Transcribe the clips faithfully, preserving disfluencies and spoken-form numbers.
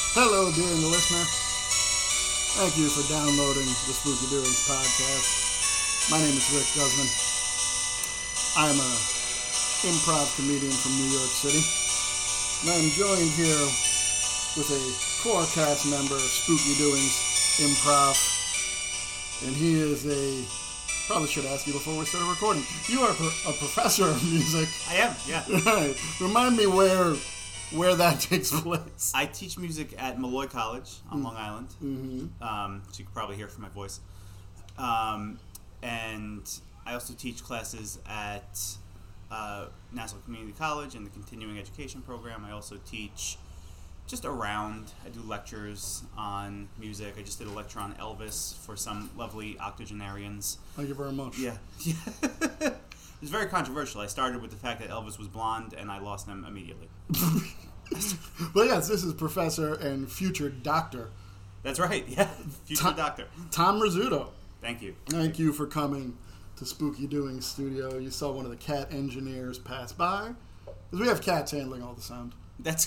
Hello, dear listener. Thank you for downloading the Spooky Doings podcast. My name is Rick Guzman. I'm a improv comedian from New York City. And I'm joined here with a core cast member of Spooky Doings Improv. And he is a... Probably should ask you before we started recording. You are a professor of music. I am, yeah. Right. Remind me where... where that takes place. I teach music at Malloy College on mm. Long Island, mm-hmm. um, so you can probably hear from my voice. Um, and I also teach classes at uh, Nassau Community College in the continuing education program. I also teach just around. I do lectures on music. I just did a lecture on Elvis for some lovely octogenarians. Thank you very much. Yeah. yeah. It was very controversial. I started with the fact that Elvis was blonde, and I lost him immediately. Well, yes, this is Professor and future Doctor. That's right, yeah. Future Tom, Doctor. Tom Rizzuto. Thank you. Thank you for coming to Spooky Doings Studio. You saw one of the cat engineers pass by. Because we have cats handling all the sound. That's...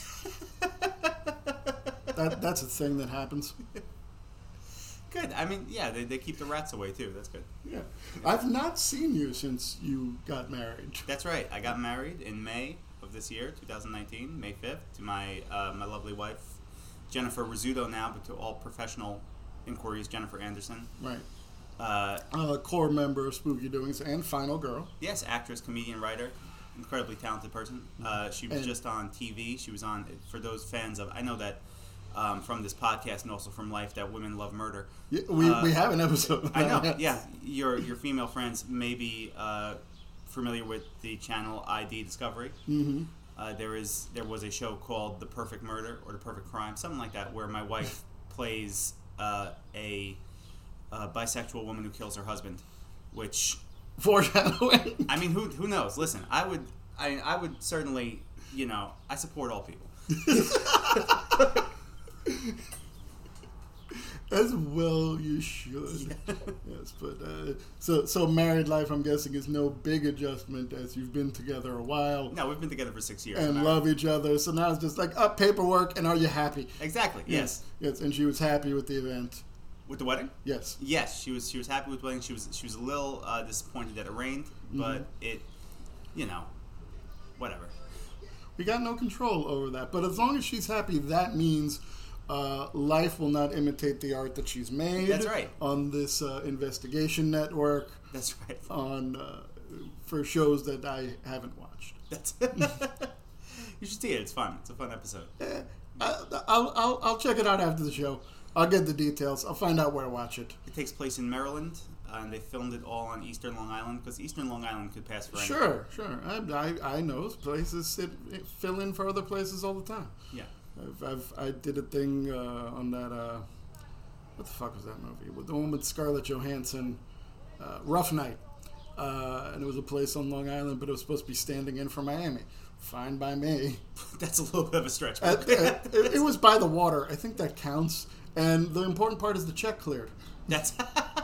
that That's a thing that happens. Good. I mean, yeah, they, they keep the rats away, too. That's good. Yeah. I've not seen you since you got married. That's right. I got married in May of this year, twenty nineteen, May fifth, to my uh, my lovely wife, Jennifer Rizzuto now, but to all professional inquiries, Jennifer Anderson. Right. Uh, a core member of Spooky Doings and Final Girl. Yes, actress, comedian, writer. Incredibly talented person. Uh, she was and, just on T V. She was on, for those fans of, I know that Um, from this podcast and also from life that women love murder. Yeah, we uh, we have an episode. I know. Yeah, your your female friends may be uh, familiar with the channel I D Discovery. Mm-hmm. Uh, there is there was a show called The Perfect Murder or The Perfect Crime, something like that, where my wife plays uh, a, a bisexual woman who kills her husband. Which foreshadowing. I mean, who who knows? Listen, I would I I would certainly, you know, I support all people. As well you should. Yeah. Yes, but uh, so so married life, I'm guessing, is no big adjustment as you've been together a while. No, we've been together for six years and love each other. So now it's just like up paperwork, and are you happy? Exactly. Yes. Yes. Yes. And she was happy with the event. With the wedding? Yes. Yes, she was. She was happy with the wedding. She was. She was a little uh, disappointed that it rained, but mm-hmm. it, you know, whatever. We got no control over that. But as long as she's happy, that means. Uh, life will not imitate the art that she's made. That's right. On this uh, investigation network. That's right. On uh, for shows that I haven't watched. That's. You should see it. It's fun. It's a fun episode. Eh, I, I'll I'll I'll check it out after the show. I'll get the details. I'll find out where to watch it. It takes place in Maryland, uh, and they filmed it all on Eastern Long Island because Eastern Long Island could pass for anything. Sure, sure. I I, I know places sit, fill in for other places all the time. Yeah. I've, I've I did a thing uh, on that. Uh, what the fuck was that movie? With the one with Scarlett Johansson, uh, Rough Night, uh, and it was a place on Long Island, but it was supposed to be standing in for Miami. Fine by me. That's a little bit of a stretch. At, at, it, it was by the water. I think that counts. And the important part is the check cleared. That's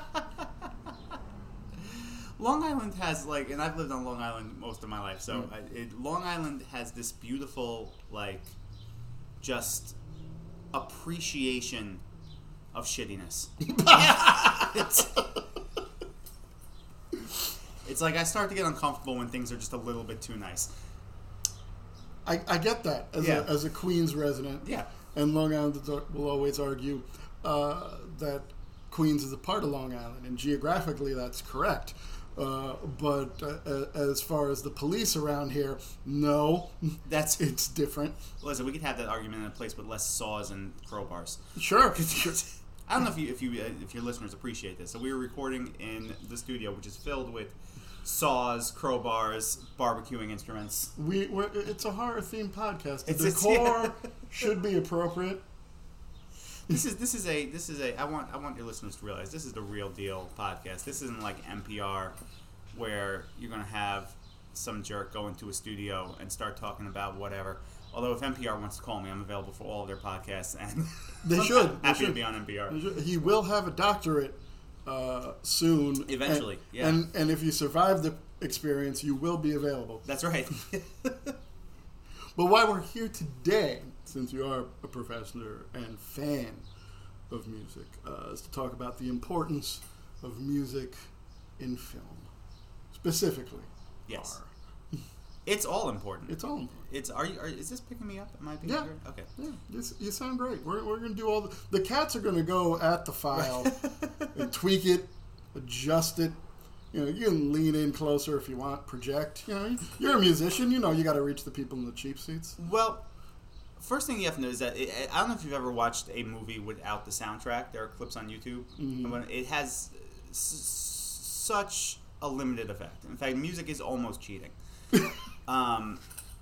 Long Island has like, and I've lived on Long Island most of my life, so mm. I, it, Long Island has this beautiful like. Just appreciation of shittiness. it's, it's like I start to get uncomfortable when things are just a little bit too nice. I, I get that as, yeah. a, as a Queens resident. Yeah. And Long Island will always argue uh, that Queens is a part of Long Island, and geographically that's correct. Uh, but uh, as far as the police around here, no, that's it's different. Listen, we could have that argument in a place with less saws and crowbars. Sure. I don't know if you, if you, if your listeners appreciate this. So we were recording in the studio, which is filled with saws, crowbars, barbecuing instruments. We, we're, it's a horror themed podcast. The it's, decor it's, yeah. should be appropriate. This is this is a this is a I want I want your listeners to realize this is the real deal podcast. This isn't like N P R where you're gonna have some jerk go into a studio and start talking about whatever. Although if N P R wants to call me, I'm available for all of their podcasts, and they should. I'm they happy should. to be on N P R. He will have a doctorate uh, soon. Eventually, and, yeah. And and if you survive the experience, you will be available. That's right. But why we're here today since you are a professor and fan of music, uh, is to talk about the importance of music in film, specifically. Yes. horror. It's all important. It's all important. It's are you? Are, is this picking me up? Am I being Yeah. heard? Okay. Yeah, you, you sound great. We're, we're going to do all the... The cats are going to go at the file and tweak it, adjust it. You know, you can lean in closer if you want, project. You know, you're a musician. You know you got to reach the people in the cheap seats. Well, first thing you have to know is that it, I don't know if you've ever watched a movie without the soundtrack. There are clips on YouTube. Mm-hmm. And it has s- such a limited effect. In fact, music is almost cheating. um,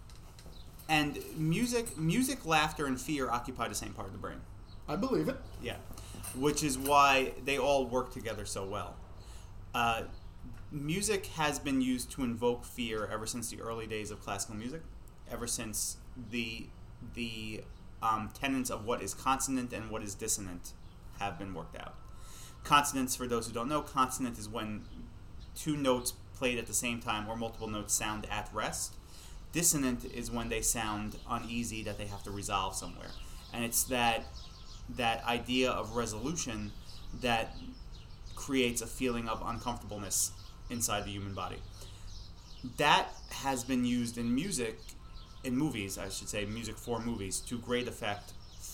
and music, music, laughter, and fear occupy the same part of the brain. I believe it. Yeah, which is why they all work together so well. Uh, music has been used to invoke fear ever since the early days of classical music, ever since the the um, tenets of what is consonant and what is dissonant have been worked out. Consonants, for those who don't know, consonant is when two notes played at the same time or multiple notes sound at rest. Dissonant is when they sound uneasy, that they have to resolve somewhere. And it's that that idea of resolution that creates a feeling of uncomfortableness inside the human body. That has been used in music, in movies, I should say, music for movies, to great effect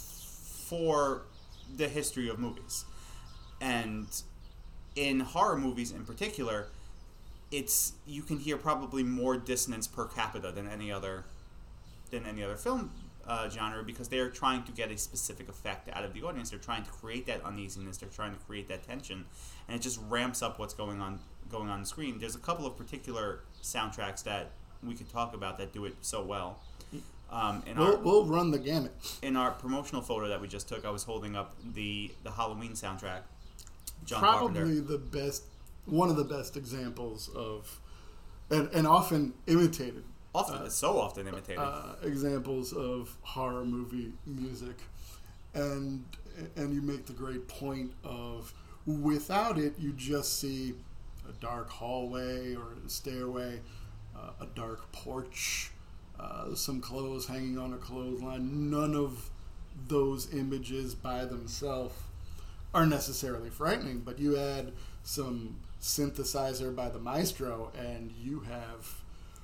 for the history of movies. And in horror movies in particular, it's you can hear probably more dissonance per capita than any other than any other film uh, genre, because they are trying to get a specific effect out of the audience. They're trying to create that uneasiness. They're trying to create that tension, and it just ramps up what's going on going on the screen. There's a couple of particular soundtracks that we could talk about that do it so well. Um, in We'll, our we'll run the gamut. in our promotional photo that we just took, I was holding up the the Halloween soundtrack. John Probably Carpenter. the best, one of the best examples of, and, and often imitated. Often, uh, it's so often imitated. Uh, examples of horror movie music, and and you make the great point of without it you just see a dark hallway or a stairway, uh, a dark porch, uh, some clothes hanging on a clothesline. None of those images by themselves are necessarily frightening, but you add some synthesizer by the maestro and you have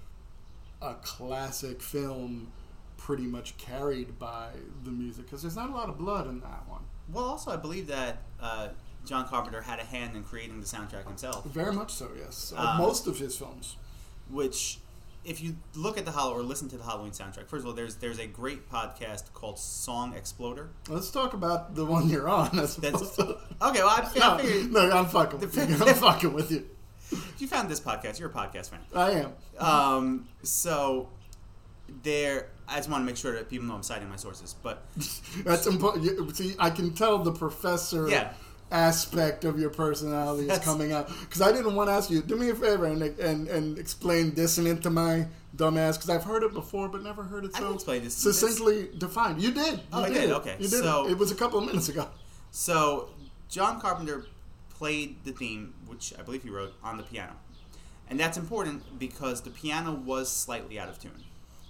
a classic film pretty much carried by the music, because there's not a lot of blood in that one. Well, also, I believe that uh, John Carpenter had a hand in creating the soundtrack himself. Very much so, yes. Uh, Um, most of his films. Which, if you look at the Halloween or listen to the Halloween soundtrack, first of all, there's there's a great podcast called Song Exploder. Let's talk about the one you're on. As That's opposed to... okay. Well, I, no, I figured no, I'm fucking with you. I'm fucking with you. if you found this podcast, you're a podcast fan. I am. Um, so there, I just want to make sure that people know I'm citing my sources, but That's important. See, I can tell the professor yeah. aspect of your personality is That's- coming out. Because I didn't want to ask you, do me a favor and and, and explain dissonant to my dumbass, because I've heard it before but never heard it I so can explain this. succinctly defined. You did. You Oh, I did. did? Okay. You did. So- it. it was a couple of minutes ago. So, John Carpenter played the theme, which I believe he wrote, on the piano. And that's important because the piano was slightly out of tune.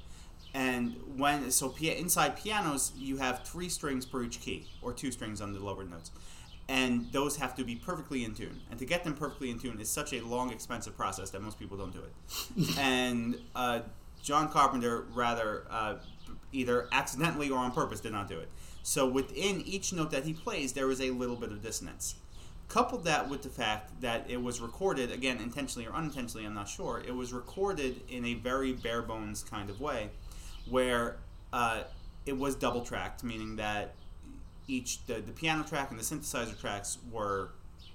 And when, so pia- inside pianos, you have three strings per each key, or two strings on the lower notes. And those have to be perfectly in tune. And to get them perfectly in tune is such a long, expensive process that most people don't do it. and uh, John Carpenter, rather, uh, either accidentally or on purpose, did not do it. So within each note that he plays, there is a little bit of dissonance. Couple that with the fact that it was recorded, again, intentionally or unintentionally, I'm not sure, it was recorded in a very bare bones kind of way, where uh, it was double tracked, meaning that each the, the piano track and the synthesizer tracks were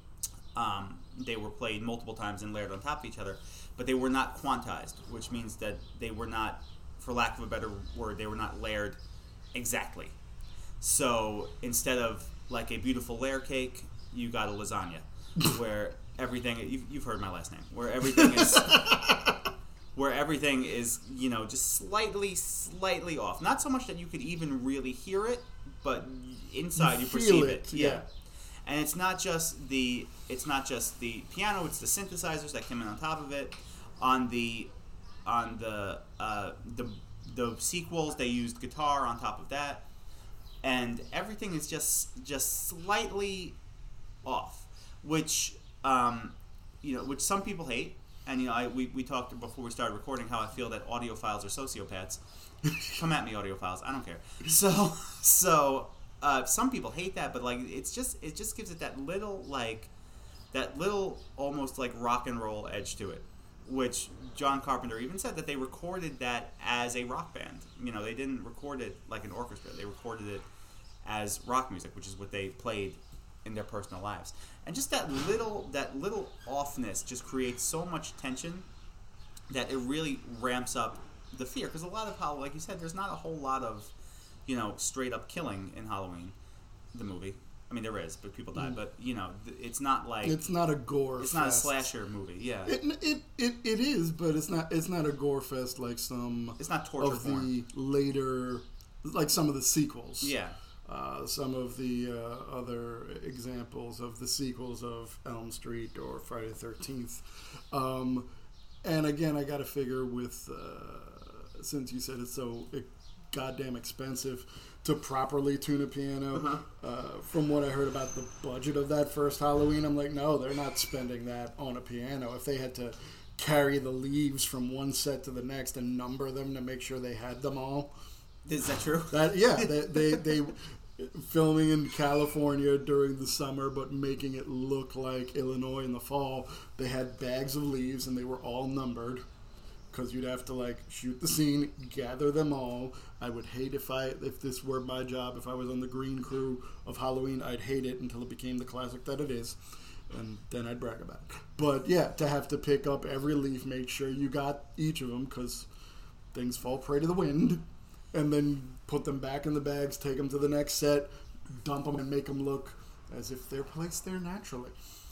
um, they were played multiple times and layered on top of each other, but they were not quantized, which means that they were not, for lack of a better word, they were not layered exactly. So instead of like a beautiful layer cake, you got a lasagna, where everything you've, you've heard my last name, where everything is where everything is, you know, just slightly, slightly off. Not so much that you could even really hear it, but inside you, You feel perceive it, it. yeah. Yeah. And it's not just the it's not just the piano; it's the synthesizers that come in on top of it. On the on the uh, the the sequels, they used guitar on top of that, and everything is just just slightly off, which um, you know, which some people hate. And you know, I we, we talked before we started recording how I feel that audiophiles are sociopaths. Come at me, audiophiles. I don't care. So so uh, some people hate that, but like it's just it just gives it that little like that little almost like rock and roll edge to it, which John Carpenter even said that they recorded that as a rock band. You know, they didn't record it like an orchestra. They recorded it as rock music, which is what they played in their personal lives. And just that little that little offness just creates so much tension that it really ramps up the fear. Because a lot of Halloween, like you said, there's not a whole lot of, you know, straight up killing in Halloween, the movie. I mean, there is, but people die. Mm. But you know, it's not like it's not a gore. It's fest. not a slasher movie. Yeah, it, it it it is, but it's not it's not a gore fest like some. It's not torture of porn. The later, like some of the sequels. Yeah. Uh, some of the uh, other examples of the sequels of Elm Street or Friday the thirteenth. Um, and again, I got to figure with, uh, since you said it's so goddamn expensive to properly tune a piano, uh-huh. uh, from what I heard about the budget of that first Halloween, I'm like, no, they're not spending that on a piano. If they had to carry the leaves from one set to the next and number them to make sure they had them all. Is that true? That yeah, they, they they filming in California during the summer, but making it look like Illinois in the fall. They had bags of leaves, and they were all numbered because you'd have to like shoot the scene, gather them all. I would hate if I if this were my job. If I was on the green crew of Halloween, I'd hate it until it became the classic that it is, and then I'd brag about it. But yeah, to have to pick up every leaf, make sure you got each of them because things fall prey to the wind. And then put them back in the bags, take them to the next set, dump them, and make them look as if they're placed there naturally.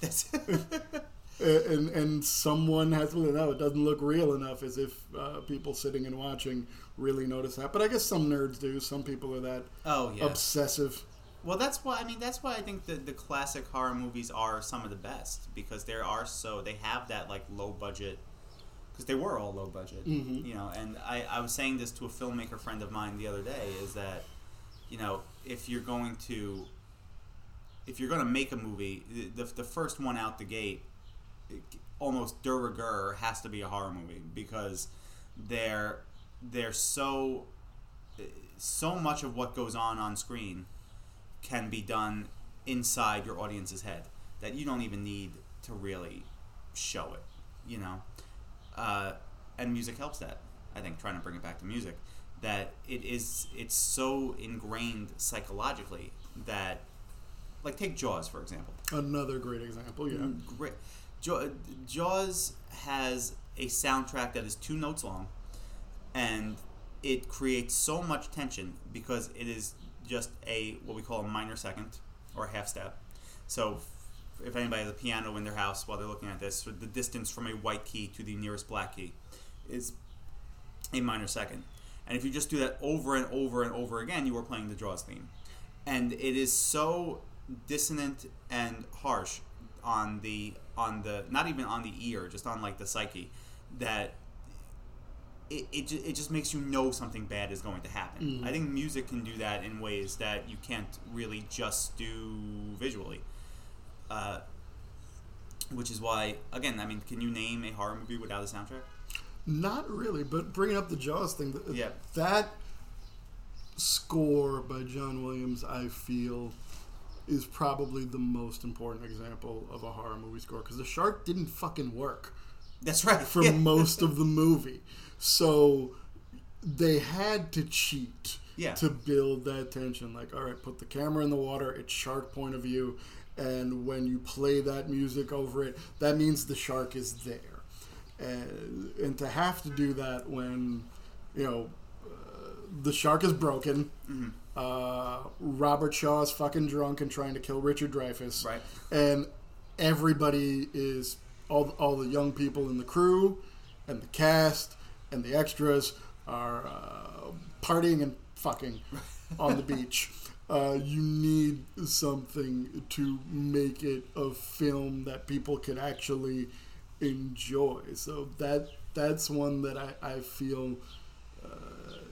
and and someone has to know it doesn't look real enough, as if uh, people sitting and watching really notice that. But I guess some nerds do. Some people are that oh, yeah. obsessive. Well, that's why I mean that's why I think the the classic horror movies are some of the best, because there are so they have that like low budget. Because they were all low budget, mm-hmm. you know. And I, I was saying this to a filmmaker friend of mine the other day, is that, you know, if you're going to, if you're going to make a movie, the the first one out the gate, almost de rigueur, has to be a horror movie, because they're they're so so much of what goes on on screen can be done inside your audience's head that you don't even need to really show it, you know. Uh, and music helps that. I think trying to bring it back to music, that it is it's so ingrained psychologically that, like, take Jaws for example. Another great example, yeah. Great. Jaws has a soundtrack that is two notes long, and it creates so much tension because it is just a what we call a minor second or a half step. So if anybody has a piano in their house while they're looking at this, the distance from a white key to the nearest black key is a minor second. And if you just do that over and over and over again, you are playing the Jaws theme. And it is so dissonant and harsh on the, on the not even on the ear, just on like the psyche, that it it, it just makes you know something bad is going to happen. Mm-hmm. I think music can do that in ways that you can't really just do visually. Uh, which is why, again, I mean, can you name a horror movie without a soundtrack? Not really, but bringing up the Jaws thing, yeah. that score by John Williams, I feel, is probably the most important example of a horror movie score, because the shark didn't fucking work. That's right. For yeah. most of the movie. So they had to cheat yeah. to build that tension. Like, all right, put the camera in the water, it's shark point of view, and when you play that music over it, that means the shark is there. And, and to have to do that when, you know, uh, the shark is broken, mm-hmm. uh, Robert Shaw is fucking drunk and trying to kill Richard Dreyfuss, right. and everybody is, all, all the young people in the crew and the cast and the extras are uh, partying and fucking on the beach. Uh, you need something to make it a film that people can actually enjoy. So that that's one that I, I feel uh,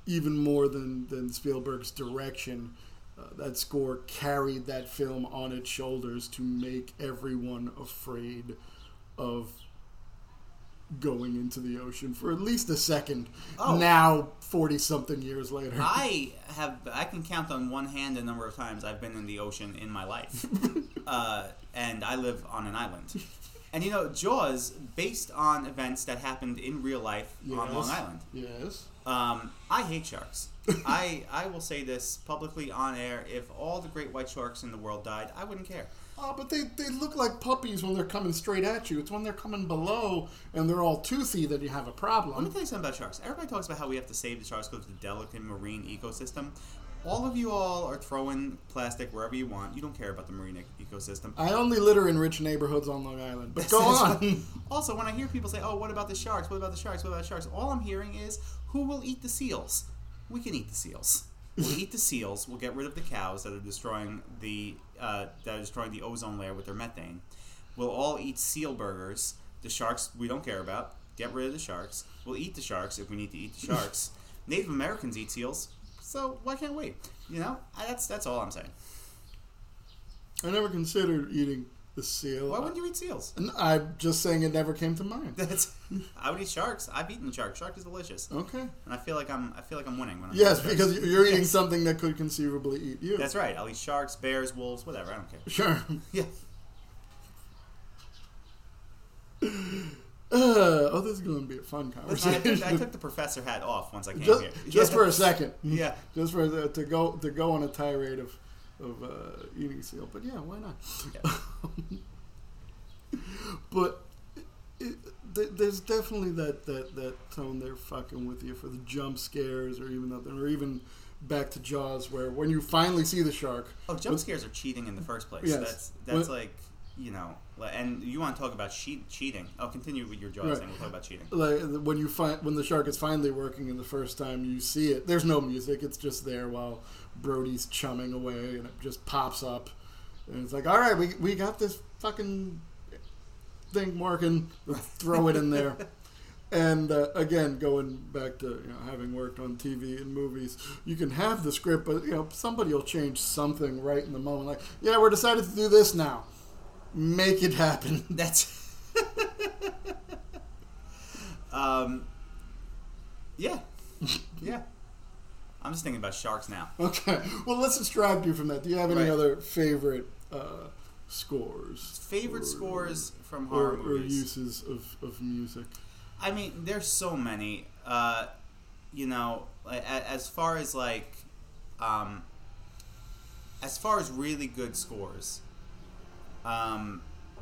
even more than, than Spielberg's direction, uh, that score carried that film on its shoulders to make everyone afraid of going into the ocean for at least a second. Oh. Now, forty something years later, I have I can count on one hand the number of times I've been in the ocean in my life, uh, and I live on an island. And you know, Jaws, based on events that happened in real life yes. on Long Island. Yes. Um, I hate sharks. I I will say this publicly on air: if all the great white sharks in the world died, I wouldn't care. Oh, but they, they look like puppies when they're coming straight at you. It's when they're coming below and they're all toothy that you have a problem. Let me tell you something about sharks. Everybody talks about how we have to save the sharks because of the delicate marine ecosystem. All of you all are throwing plastic wherever you want. You don't care about the marine e- ecosystem. I only litter in rich neighborhoods on Long Island. But go on. Also, when I hear people say, oh, what about the sharks? What about the sharks? What about the sharks? All I'm hearing is, who will eat the seals? We can eat the seals. We'll eat the seals. We'll get rid of the cows that are destroying the uh, that are destroying the ozone layer with their methane. We'll all eat seal burgers. The sharks we don't care about. Get rid of the sharks. We'll eat the sharks if we need to eat the sharks. Native Americans eat seals, so why can't we? You know, that's that's all I'm saying. I never considered eating the seal. Why wouldn't you eat seals? I'm just saying it never came to mind. That's, I would eat sharks. I've eaten shark. Shark is delicious. Okay. And I feel like I'm I feel like I'm winning when I'm yes, eating because you're eating yes. something that could conceivably eat you. That's right. I'll eat sharks, bears, wolves, whatever. I don't care. Sure. Yeah. Uh, oh, this is going to be a fun conversation. I took, I took the professor hat off once I came just, here. Just yeah. for a second. Yeah. Just for the, to go to go on a tirade of of uh, eating seal, but yeah, why not? Yeah. But it, th- there's definitely that, that, that tone they're fucking with you for the jump scares, or even nothing, or even back to Jaws, where when you finally see the shark. Oh, jump scares are cheating in the first place. Yes. That's that's when, like. You know, and you want to talk about cheat, cheating. Oh, continue with your Jaws right. thing. We'll talk about cheating. Like when you find when the shark is finally working, and the first time you see it, there's no music. It's just there while Brody's chumming away, and it just pops up, and it's like, all right, we we got this fucking thing working. Let's throw it in there. And uh, again, going back to you know having worked on T V and movies, you can have the script, but you know somebody will change something right in the moment. Like, yeah, we're decided to do this now. Make it happen. That's um yeah. Yeah. I'm just thinking about sharks now. Okay. Well, let's distract you from that. Do you have any right. other favorite uh, scores? Favorite or, scores from horror or, movies? Or uses of, of music? I mean, there's so many. Uh, you know, as far as like um as far as really good scores, Um,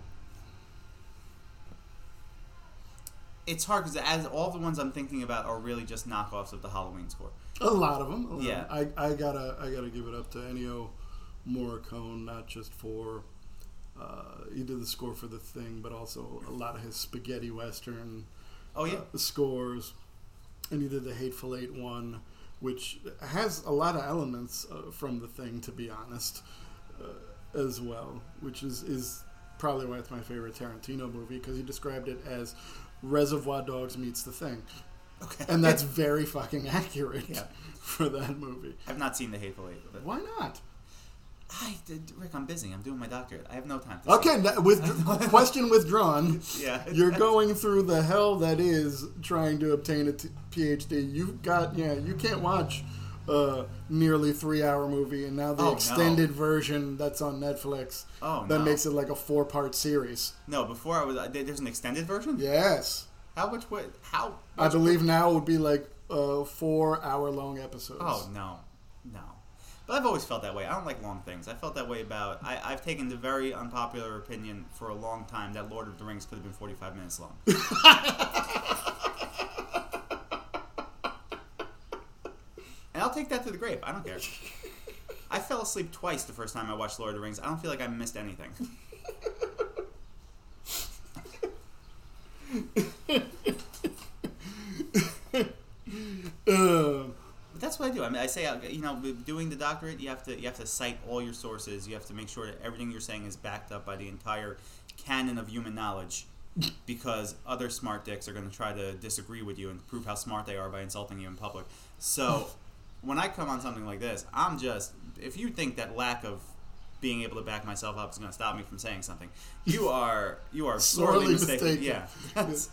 it's hard because as all the ones I'm thinking about are really just knockoffs of the Halloween score. A lot of them. A lot yeah, of them. I, I gotta I gotta give it up to Ennio Morricone, not just for uh, he did the score for The Thing, but also a lot of his spaghetti western. Oh yeah, uh, scores, and he did the Hateful Eight one, which has a lot of elements uh, from The Thing, to be honest. Uh, as well, which is, is probably why it's my favorite Tarantino movie, because he described it as Reservoir Dogs meets The Thing. Okay. And that's very fucking accurate yeah. for that movie. I've not seen The Hateful Eight. But why not? I did, Rick, I'm busy. I'm doing my doctorate. I have no time to Okay, that, with question withdrawn. Yeah. You're going through the hell that is trying to obtain a t- PhD. You've got, yeah, you can't watch a nearly three-hour movie, and now the oh, extended no. version that's on Netflix oh, that no. makes it like a four-part series. No, before I was there's an extended version? Yes. How much would how I believe now it would be like uh, four-hour-long episodes. Oh, no. No. But I've always felt that way. I don't like long things. I felt that way about I, I've taken the very unpopular opinion for a long time that Lord of the Rings could have been forty-five minutes long. And I'll take that to the grave. I don't care. I fell asleep twice the first time I watched Lord of the Rings. I don't feel like I missed anything. uh, but that's what I do. I mean, I say, you know, doing the doctorate, you have to you have to cite all your sources. You have to make sure that everything you're saying is backed up by the entire canon of human knowledge. because other smart dicks are going to try to disagree with you and prove how smart they are by insulting you in public. So when I come on something like this, I'm just, if you think that lack of being able to back myself up is going to stop me from saying something, you are you are sorely, sorely mistaken. mistaken. Yeah. Yes.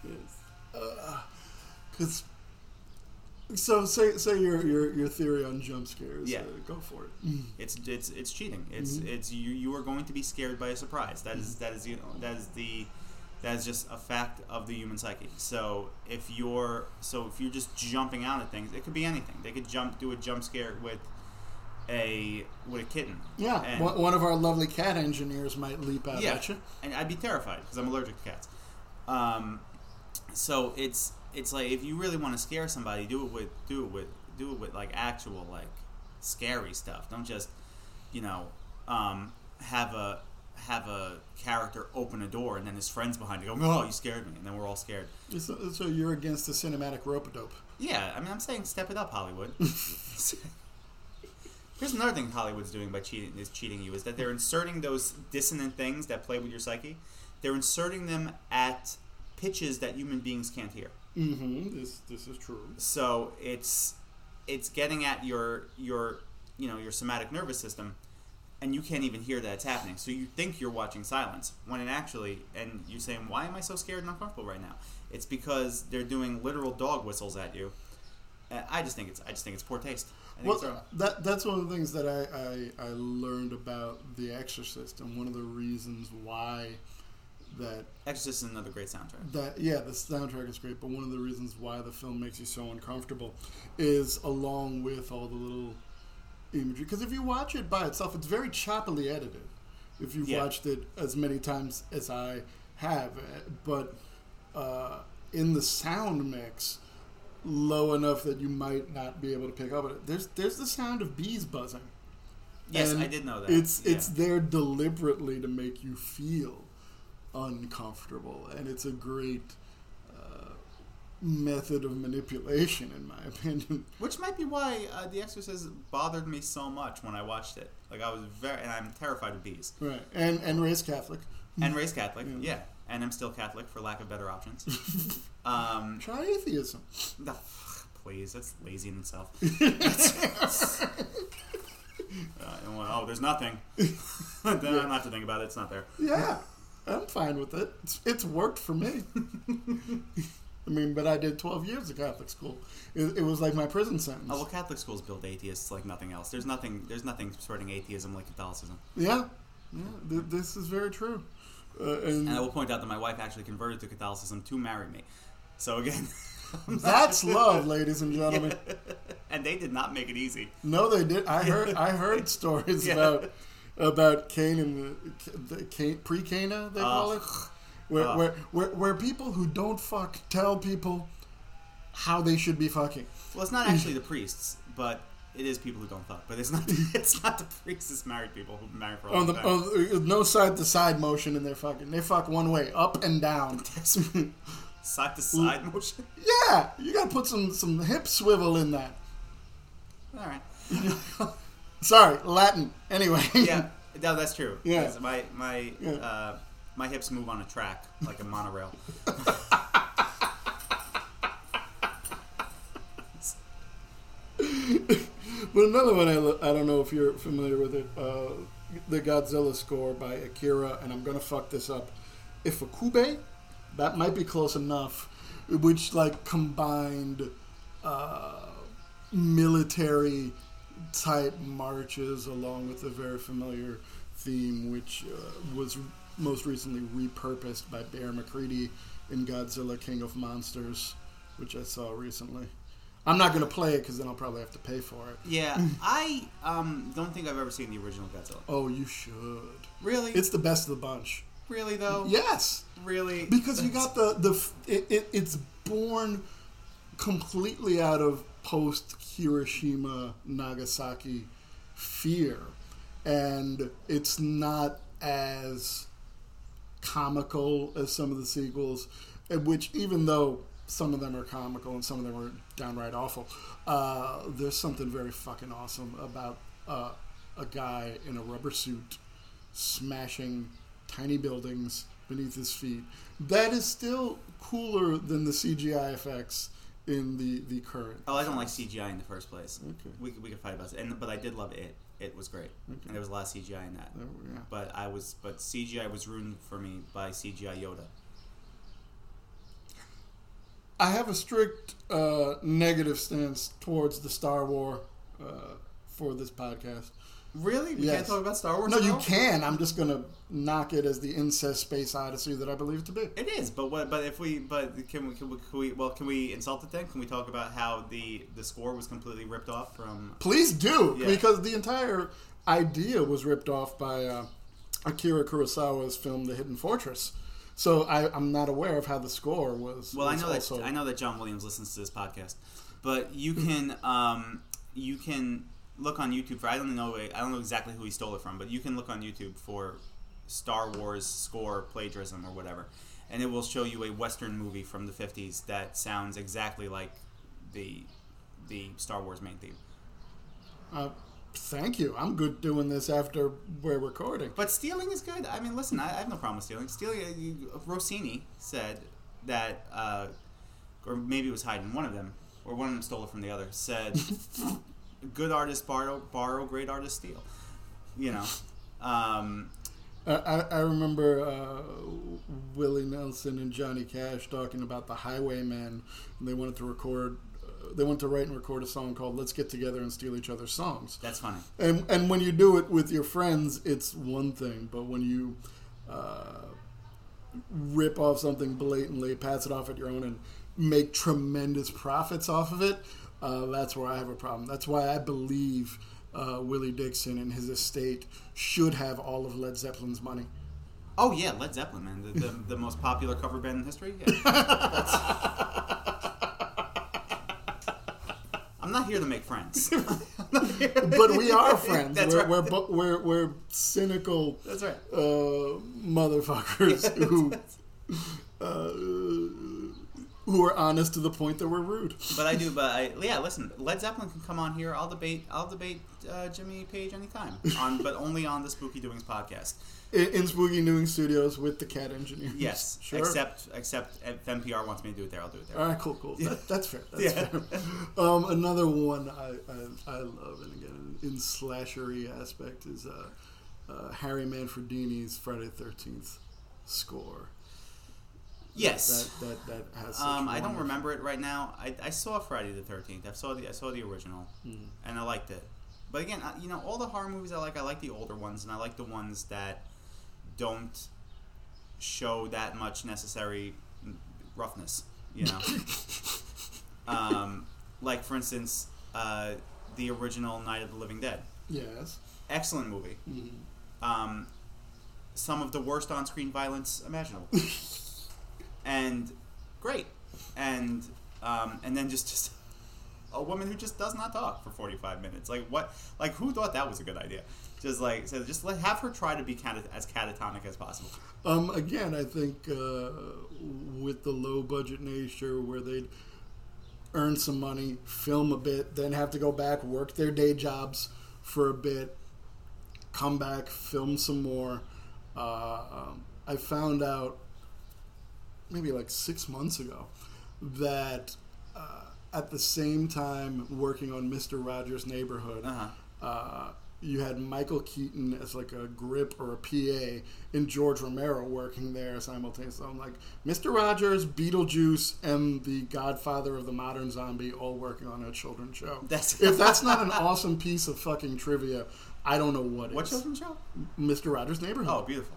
Because uh, so say say your your your theory on jump scares. Yeah. Uh, go for it. It's it's it's cheating. It's mm-hmm. it's you you are going to be scared by a surprise. That is that is you know that is the that is just a fact of the human psyche. So if you're so if you're just jumping out at things, it could be anything. They could jump do a jump scare with a with a kitten. Yeah, and one of our lovely cat engineers might leap out yeah, at you. And I'd be terrified because I'm allergic to cats. Um, so it's it's like if you really want to scare somebody, do it with do it with do it with like actual like scary stuff. Don't just you know um, have a have a character open a door and then his friends behind you go, oh, you scared me, and then we're all scared. So, so you're against the cinematic rope-a-dope? Yeah, I mean I'm saying step it up, Hollywood. Here's another thing Hollywood's doing by cheating is cheating you is that they're inserting those dissonant things that play with your psyche. They're inserting them at pitches that human beings can't hear. Mm-hmm. This this is true. So it's it's getting at your your you know your somatic nervous system, and you can't even hear that it's happening. So you think you're watching silence when it actually, and you're saying, why am I so scared and uncomfortable right now? It's because they're doing literal dog whistles at you. And I just think it's I just think it's poor taste. I think well, that that's one of the things that I, I, I learned about The Exorcist, and one of the reasons why that Exorcist is another great soundtrack. That yeah, the soundtrack is great, but one of the reasons why the film makes you so uncomfortable is along with all the little imagery. Because if you watch it by itself, it's very choppily edited. If you've yeah. watched it as many times as I have, but uh, in the sound mix, low enough that you might not be able to pick up on it. There's there's the sound of bees buzzing. Yes, and I did know that. It's yeah. it's there deliberately to make you feel uncomfortable, and it's a great uh, method of manipulation, in my opinion. Which might be why uh, The Exorcist bothered me so much when I watched it. Like I was very, and I'm terrified of bees. Right, and and raised Catholic. And raised Catholic, yeah. yeah. And I'm still Catholic for lack of better options. um, Try atheism. No, please, that's lazy in itself. That's, uh, oh, there's nothing. Then yeah. I don't have to think about it. It's not there. Yeah, I'm fine with it. It's, it's worked for me. I mean, but I did twelve years of Catholic school. It, it was like my prison sentence. Oh well, Catholic schools build atheists like nothing else. There's nothing. There's nothing spreading atheism like Catholicism. Yeah, yeah. Th- this is very true. Uh, and, and I will point out that my wife actually converted to Catholicism to marry me. So again, that's love, ladies and gentlemen. Yeah. And they did not make it easy. No, they did. I heard. I heard stories yeah. about about Cain and the, the Cain, pre-Cana they call uh, it, where, uh, where where where people who don't fuck tell people how they should be fucking. Well, it's not actually the priests, but it is people who don't fuck. But it's not. It's not the priests. It's married people who've been married for a long oh, the, time. Oh, no side to side motion in their fucking. They fuck one way, up and down. Side to side motion. Yeah, you gotta put some some hip swivel in that. All right. Sorry, Latin. Anyway. Yeah, no, that's true. Yeah. My my yeah. uh, my hips move on a track like a monorail. But another one, I, I don't know if you're familiar with it, uh, the Godzilla score by Akira, and I'm going to fuck this up, Ifukube? That might be close enough, which, like, combined uh, military-type marches along with a very familiar theme, which uh, was most recently repurposed by Bear McCready in Godzilla King of Monsters, which I saw recently. I'm not going to play it because then I'll probably have to pay for it. Yeah, I um, don't think I've ever seen the original Godzilla. Oh, you should. Really? It's the best of the bunch. Really, though? Yes. Really? Because you got the... the it, it, it's born completely out of post-Hiroshima, Nagasaki fear. And it's not as comical as some of the sequels, which even though... some of them are comical and some of them are downright awful. Uh, there's something very fucking awesome about uh, a guy in a rubber suit smashing tiny buildings beneath his feet. That is still cooler than the C G I effects in the, the current. Oh, I don't like C G I in the first place. Okay. We we could fight about it, and but I did love it. It was great, Okay. and there was a lot of C G I in that. Oh, yeah. But I was but C G I was ruined for me by C G I Yoda. I have a strict uh, negative stance towards the Star Wars uh, for this podcast. Really? We Yes. can't talk about Star Wars? No, at you all? can. I'm just gonna knock it as the incest space odyssey that I believe it to be. It is, but what? But if we, but can we, can we, can we? Well, can we insult it then? Can we talk about how the the score was completely ripped off from? Please do, Yeah. because the entire idea was ripped off by uh, Akira Kurosawa's film The Hidden Fortress. So I, I'm not aware of how the score was. Well, I was know that also... I know that John Williams listens to this podcast, but you can um, you can look on YouTube for I don't know I don't know exactly who he stole it from, but you can look on YouTube for Star Wars score plagiarism or whatever, and it will show you a Western movie from the fifties that sounds exactly like the the Star Wars main theme. Uh, thank you. I'm good doing this after we're recording. But stealing is good. I mean, listen, I, I have no problem with stealing. Stealing, uh, you, Rossini said that, uh, or maybe it was Haydn, one of them, or one of them stole it from the other, said, good artists borrow, borrow, great artists steal. You know? Um, I, I I remember uh, Willie Nelson and Johnny Cash talking about the Highwaymen, and they wanted to record, uh, they wanted to write and record a song called "Let's Get Together and Steal Each Other's Songs." that's funny. And and when you do it with your friends, it's one thing, but when you uh, rip off something blatantly, pass it off at your own, and make tremendous profits off of it, uh, that's where I have a problem. That's why I believe uh, Willie Dixon and his estate should have all of Led Zeppelin's money. Oh, yeah, Led Zeppelin, man. The, the, the most popular cover band in history. Yeah. That's... I'm not here to make friends. But we are friends. That's we're, right. we're, bu- we're, we're cynical That's right. uh, motherfuckers who uh, who are honest to the point that we're rude. But I do, but I, yeah, listen, Led Zeppelin can come on here. I'll debate, I'll debate uh, Jimmy Page anytime, on, but only on the Spooky Doings podcast. In, in Spooky Doings Studios with the cat engineers. Yes, Sure. except except if N P R wants me to do it there, I'll do it there. All right, cool, cool. That, that's fair. That's Yeah. fair. Um, another one I, I, I love, and again, in slashery aspect, is uh, uh, Harry Manfredini's Friday the thirteenth score. Yes. That that, that has such Um, I don't wonderful- remember it right now. I, I saw Friday the thirteenth. I saw the I saw the original, Mm. and I liked it. But again, I, you know, all the horror movies I like, I like the older ones, and I like the ones that don't show that much necessary roughness. You know, um, like for instance, uh, the original Night of the Living Dead. Yes. Excellent movie. Mm. Um, some of the worst on-screen violence imaginable. And great, and um, and then just, just a woman who just does not talk for forty-five minutes. Like what? Like who thought that was a good idea? Just like so, just let have her try to be cat- as catatonic as possible. Um, again, I think uh, with the low budget nature, where they'd earn some money, film a bit, then have to go back, work their day jobs for a bit, come back, film some more. Uh, um, I found out maybe like six months ago that uh, at the same time working on Mister Rogers' Neighborhood, Uh-huh. uh, you had Michael Keaton as like a grip or a P A and George Romero working there simultaneously. I'm like, Mister Rogers, Beetlejuice, and the Godfather of the Modern Zombie all working on a children's show. That's If that's not an awesome piece of fucking trivia, I don't know what, what is. children's show? Mister Rogers' Neighborhood. Oh, beautiful.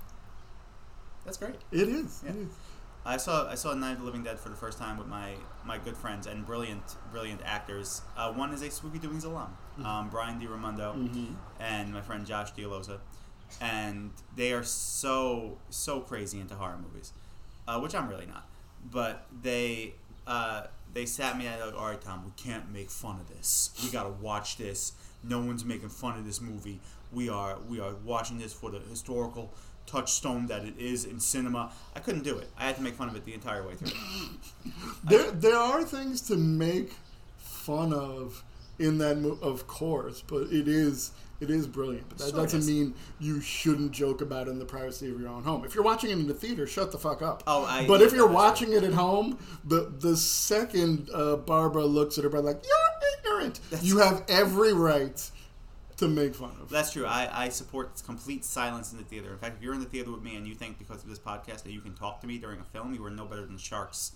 That's great. It is. Yeah. It is. I saw I saw Night of the Living Dead for the first time with my, my good friends and brilliant brilliant actors. Uh, one is a Spooky Doings alum, um, Brian DiRamondo, Mm-hmm. and my friend Josh Dialosa, and they are so so crazy into horror movies, uh, which I'm really not. But they uh, they sat me at like, all right, Tom, we can't make fun of this. We gotta watch this. No one's making fun of this movie. We are we are watching this for the historical touchstone that it is in cinema. I couldn't do it. I had to make fun of it the entire way through. There, there are things to make fun of in that, mo- of course, but it is It is brilliant, but that Sure doesn't is. mean you shouldn't joke about it in the privacy of your own home. If you're watching it in the theater, shut the fuck up. Oh, I- But yeah, if you're that's watching it at home, the the second uh, Barbara looks at her brother like, you're ignorant, you have every right to make fun of. That's true. I, I support complete silence in the theater. In fact, if you're in the theater with me and you think because of this podcast that you can talk to me during a film, you are no better than sharks.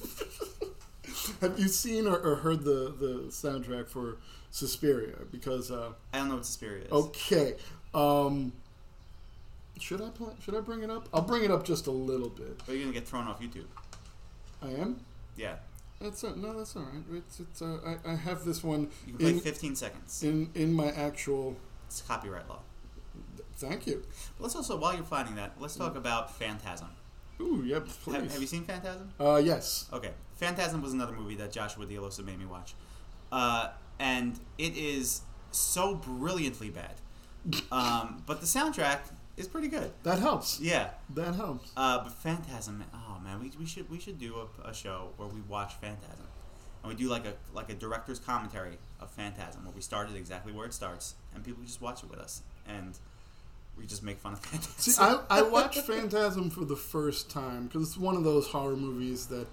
Have you seen or, or heard the, the soundtrack for Suspiria? Because uh, I don't know what Suspiria is. okay, um, should I play, should I bring it up? I'll bring it up just a little bit. But you're gonna get thrown off YouTube. I am. Yeah. That's a, no, that's all right. It's it's. Uh, I I have this one You can play in, fifteen seconds. in in my actual. It's copyright law. Thank you. But let's also, while you're finding that, let's talk about Phantasm. Ooh, yep, please. Have, have you seen Phantasm? Uh, yes. Okay. Phantasm was another movie that Joshua D'Alosa made me watch. Uh, and it is so brilliantly bad. Um, but the soundtrack is pretty good. That helps. Yeah. That helps. Uh, but Phantasm, oh man, we, we should we should do a, a show where we watch Phantasm, and we do like a like a director's commentary of Phantasm, where we start it exactly where it starts, and people just watch it with us, and we just make fun of Phantasm. See, I, I watched Phantasm for the first time because it's one of those horror movies that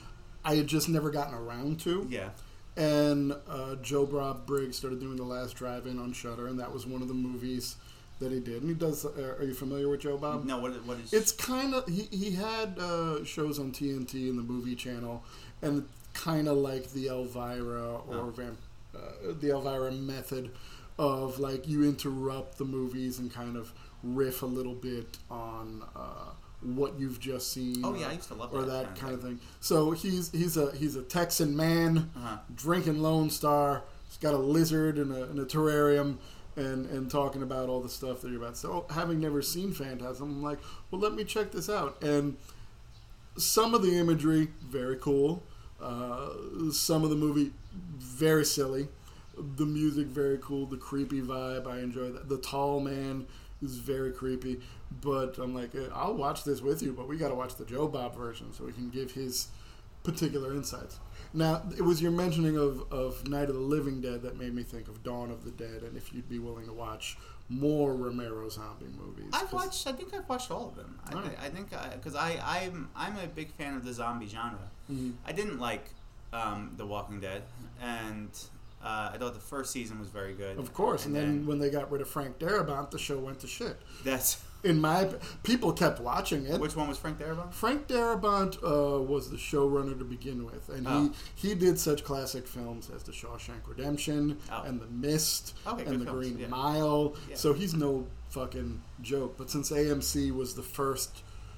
I had just never gotten around to. Yeah. And uh, Joe Bob Briggs started doing The Last Drive-In on Shudder, and that was one of the movies that he did. And he does. Uh, are you familiar with Joe Bob? No, what is, what is It's kind of he he had uh, shows on T N T and the Movie Channel, and kind of like the Elvira or Oh. Vamp, uh, the Elvira method of like you interrupt the movies and kind of riff a little bit on uh, what you've just seen. Oh or, yeah, I used to love or that, that kind, kind of of thing. So he's he's a he's a Texan man Uh-huh. drinking Lone Star. He's got a lizard in a, in a terrarium. And, and talking about all the stuff that you're about. So having never seen Phantasm, I'm like, well, let me check this out. And some of the imagery, very cool. Uh, some of the movie, very silly. The music, very cool. The creepy vibe, I enjoy that. The tall man is very creepy. But I'm like, eh, I'll watch this with you, but we got to watch the Joe Bob version so we can give his particular insights. Now, it was your mentioning of, of Night of the Living Dead that made me think of Dawn of the Dead, and if you'd be willing to watch more Romero zombie movies. I've 'cause- watched. I think I've watched all of them. I, Alright. I think because I, I I'm I'm a big fan of the zombie genre. Mhm. I didn't like um, The Walking Dead, and uh, I thought the first season was very good. Of course, and, then, when they got rid of Frank Darabont, the show went to shit. that's In my people kept watching it. which one was Frank Darabont? Frank Darabont uh, was the showrunner to begin with, and Oh. he, he did such classic films as The Shawshank Redemption Oh. and The Mist Okay, and good The films, Green yeah. Mile. Yeah. So he's no fucking joke. But since A M C was the first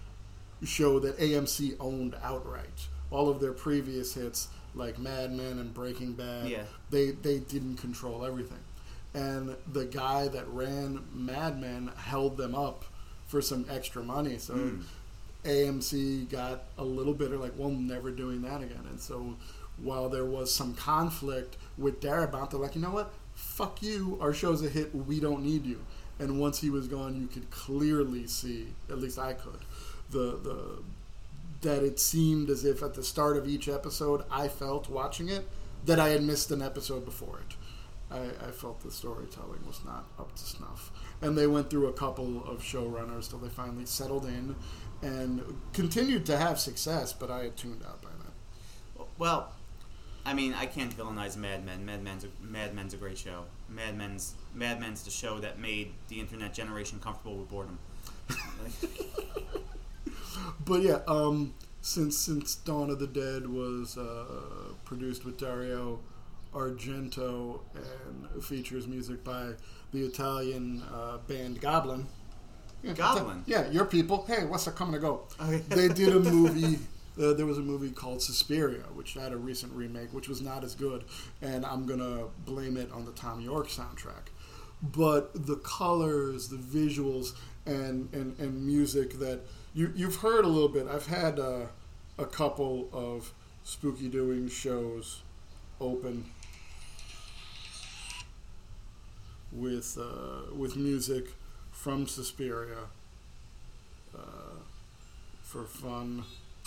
show that A M C owned outright, all of their previous hits like Mad Men and Breaking Bad, Yeah. they they didn't control everything. And the guy that ran Mad Men held them up for some extra money. So Mm. A M C got a little bit of like, well, never doing that again. And so while there was some conflict with Darabont, they're like, you know what? Fuck you. Our show's a hit. We don't need you. And once he was gone, you could clearly see, at least I could, the the that it seemed as if at the start of each episode, I felt watching it that I had missed an episode before it. I, I felt the storytelling was not up to snuff. And they went through a couple of showrunners till they finally settled in and continued to have success, but I had tuned out by then. Well, I mean, I can't villainize Mad Men. Mad Men's a, Mad Men's a great show. Mad Men's Mad Men's the show that made the internet generation comfortable with boredom. But yeah, um, since since Dawn of the Dead was uh, produced with Dario Argento and features music by the Italian uh, band Goblin. Yeah, Goblin? Yeah, your people. Hey, what's a coming to go? Okay. They did a movie. Uh, there was a movie called Suspiria, which had a recent remake, which was not as good, and I'm gonna blame it on the Tom York soundtrack. But the colors, the visuals, and and, and music that you you've heard a little bit. I've had uh, a couple of Spooky Doing shows open with uh, with music from Suspiria uh, for fun.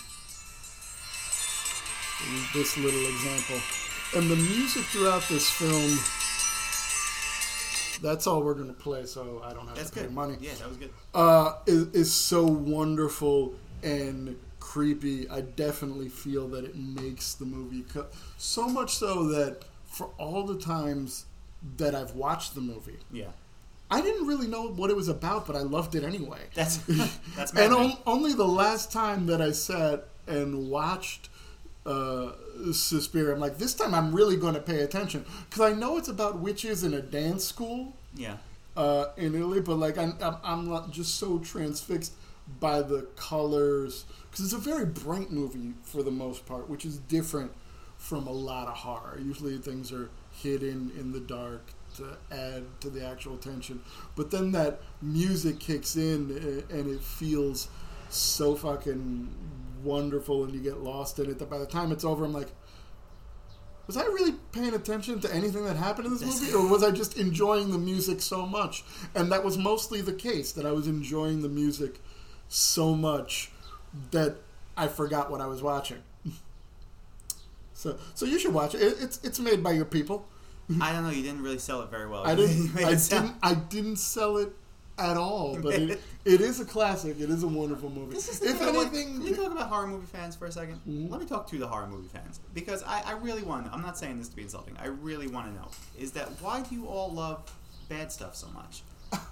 This little example, and the music throughout this film That's all we're going to play, so I don't have That's to pay good. money. Yeah, that was good. Uh, is, is so wonderful and creepy. I definitely feel that it makes the movie co- so much so that for all the times that I've watched the movie, Yeah. I didn't really know what it was about, but I loved it anyway. That's that's and madman. on, only the last time that I sat and watched uh, Suspiria, I'm like, this time I'm really going to pay attention because I know it's about witches in a dance school. Yeah. Uh, in Italy, but like I'm, I'm, I'm not just so transfixed by the colors because it's a very bright movie for the most part, which is different from a lot of horror. Usually things are hidden in the dark to add to the actual tension, but then that music kicks in and it feels so fucking wonderful, and you get lost in it. That by the time it's over, I'm like, was I really paying attention to anything that happened in this movie, or was I just enjoying the music so much? And that was mostly the case, that I was enjoying the music so much that I forgot what I was watching. so, so you should watch it. it. It's it's made by your people. I don't know. You didn't really sell it very well. I didn't. Made I it sound- didn't. I didn't sell it at all. But it, it is a classic. It is a wonderful movie. This is the if thing, like, anything, can we talk about horror movie fans for a second? Mhm. Let me talk to the horror movie fans because I, I really want to know. I'm not saying this to be insulting. I really want to know is that why do you all love bad stuff so much?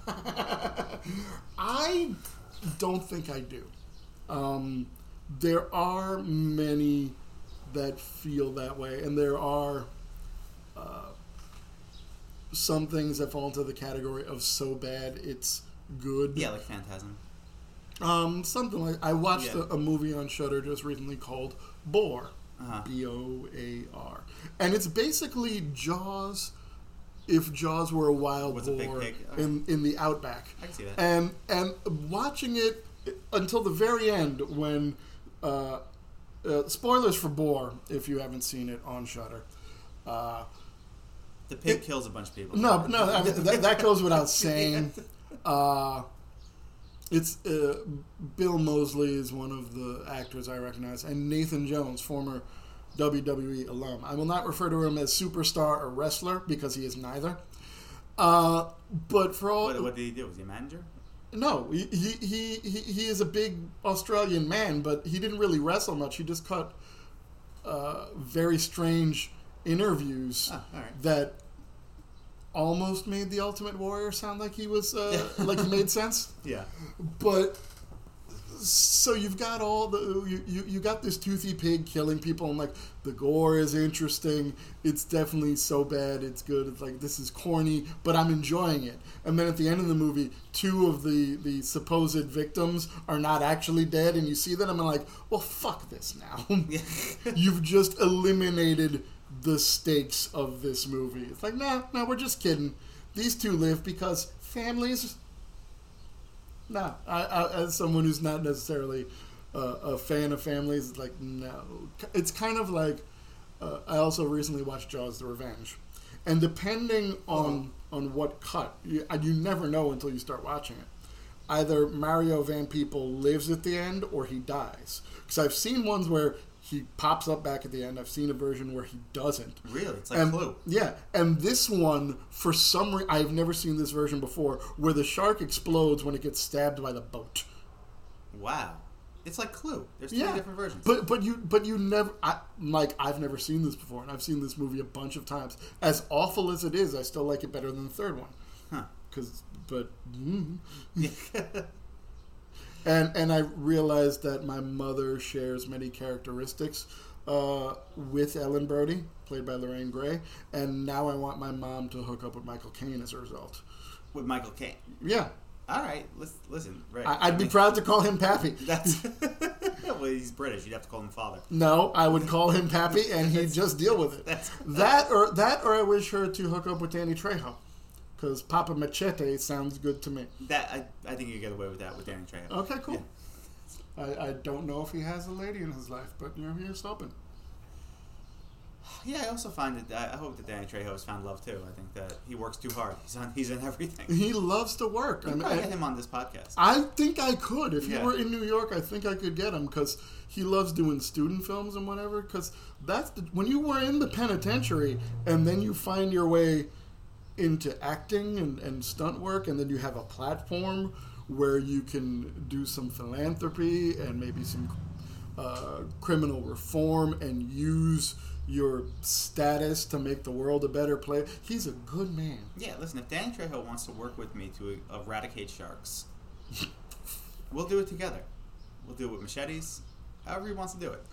I don't think I do. Um, there are many that feel that way, and there are uh, some things that fall into the category of so bad it's good. Yeah, like Phantasm. Um, something like I watched Yeah. a, a movie on Shudder just recently called Boar, Uh-huh. B O A R, and it's basically Jaws. If Jaws were a wild Was a big boar pig. in in the outback, I can see that. and and watching it until the very end when uh, uh, spoilers for Boar if you haven't seen it on Shudder. Uh, The pig it- kills a bunch of people. no, no, I mean, that, that goes without saying. Uh, it's uh, Bill Moseley is one of the actors I recognize, and Nathan Jones, former W W E alum. I will not refer to him as superstar or wrestler because he is neither. Uh, but for all What, what did he do? Was he a manager? no, he, he he he he is a big Australian man, but he didn't really wrestle much. He just cut uh, very strange interviews Oh, all right. that almost made the Ultimate Warrior sound like he was uh, like he made sense. Yeah. But so you've got all the you, you you got this toothy pig killing people, and like the gore is interesting. It's definitely so bad it's good. It's like this is corny, but I'm enjoying it. And then at the end of the movie, two of the the supposed victims are not actually dead, and you see that, and I'm like, well, fuck this now. You've just eliminated the stakes of this movie. It's like, no, no, we're just kidding. These two live because families. No, I, I, as someone who's not necessarily uh, a fan of families, it's like, no. It's kind of like, uh, I also recently watched Jaws: The Revenge, and depending on on what cut, you, you never know until you start watching it. Either Mario Van Peebles lives at the end or he dies. Because I've seen ones where he pops up back at the end. I've seen a version where he doesn't. Really? It's like And- Clue. Yeah, and this one, for some reason, I've never seen this version before, where the shark explodes when it gets stabbed by the boat. Wow. It's like Clue. There's two Yeah, different versions. but but you but you never I, like I've never seen this before, and I've seen this movie a bunch of times. As awful as it is, I still like it better than the third one. Huh. Cause but mm. and and I realized that my mother shares many characteristics uh, with Ellen Brody, played by Lorraine Gray, and now I want my mom to hook up with Michael Caine as a result. With Michael Caine. Yeah, All right. Listen. listen right. I, I'd I be mean, proud to call him Pappy. That's. Well, he's British. You'd have to call him father. No, I would call him Pappy, and he'd just deal with it. That's That or that, or I wish her to hook up with Danny Trejo, because Papa Machete sounds good to me. that. I, I think you get away with that with Danny Trejo. Okay, cool. Yeah. I, I don't know if he has a lady in his life, but you know, here's hoping. Yeah, I also find that I hope that Danny Trejo has found love too. I think that he works too hard. He's on. He's in everything. He loves to work. We I can mean, probably I, get him on this podcast. I think I could. If Yeah. he were in New York, I think I could get him, because he loves doing student films and whatever. Because that's the, when you were in the penitentiary and then you find your way into acting and, and stunt work, and then you have a platform where you can do some philanthropy and maybe some uh, criminal reform and use your status to make the world a better place. He's a good man. Yeah, listen, if Danny Trejo wants to work with me to eradicate sharks, we'll do it together. We'll do it with machetes, however he wants to do it.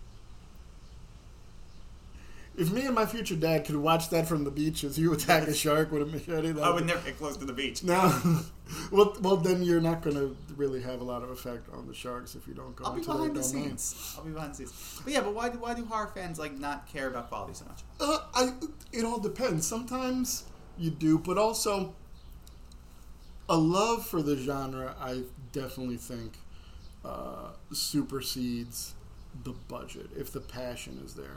If me and my future dad could watch that from the beach as you attack a shark with a machete, I would never get close to the beach. No. well, well, then you're not going to really have a lot of effect on the sharks if you don't go I'll be into behind their the domain. scenes. I'll be behind the scenes. But yeah, but why do why do horror fans like not care about quality so much? Uh, I it all depends. Sometimes you do, but also a love for the genre, I definitely think, uh, supersedes the budget if the passion is there.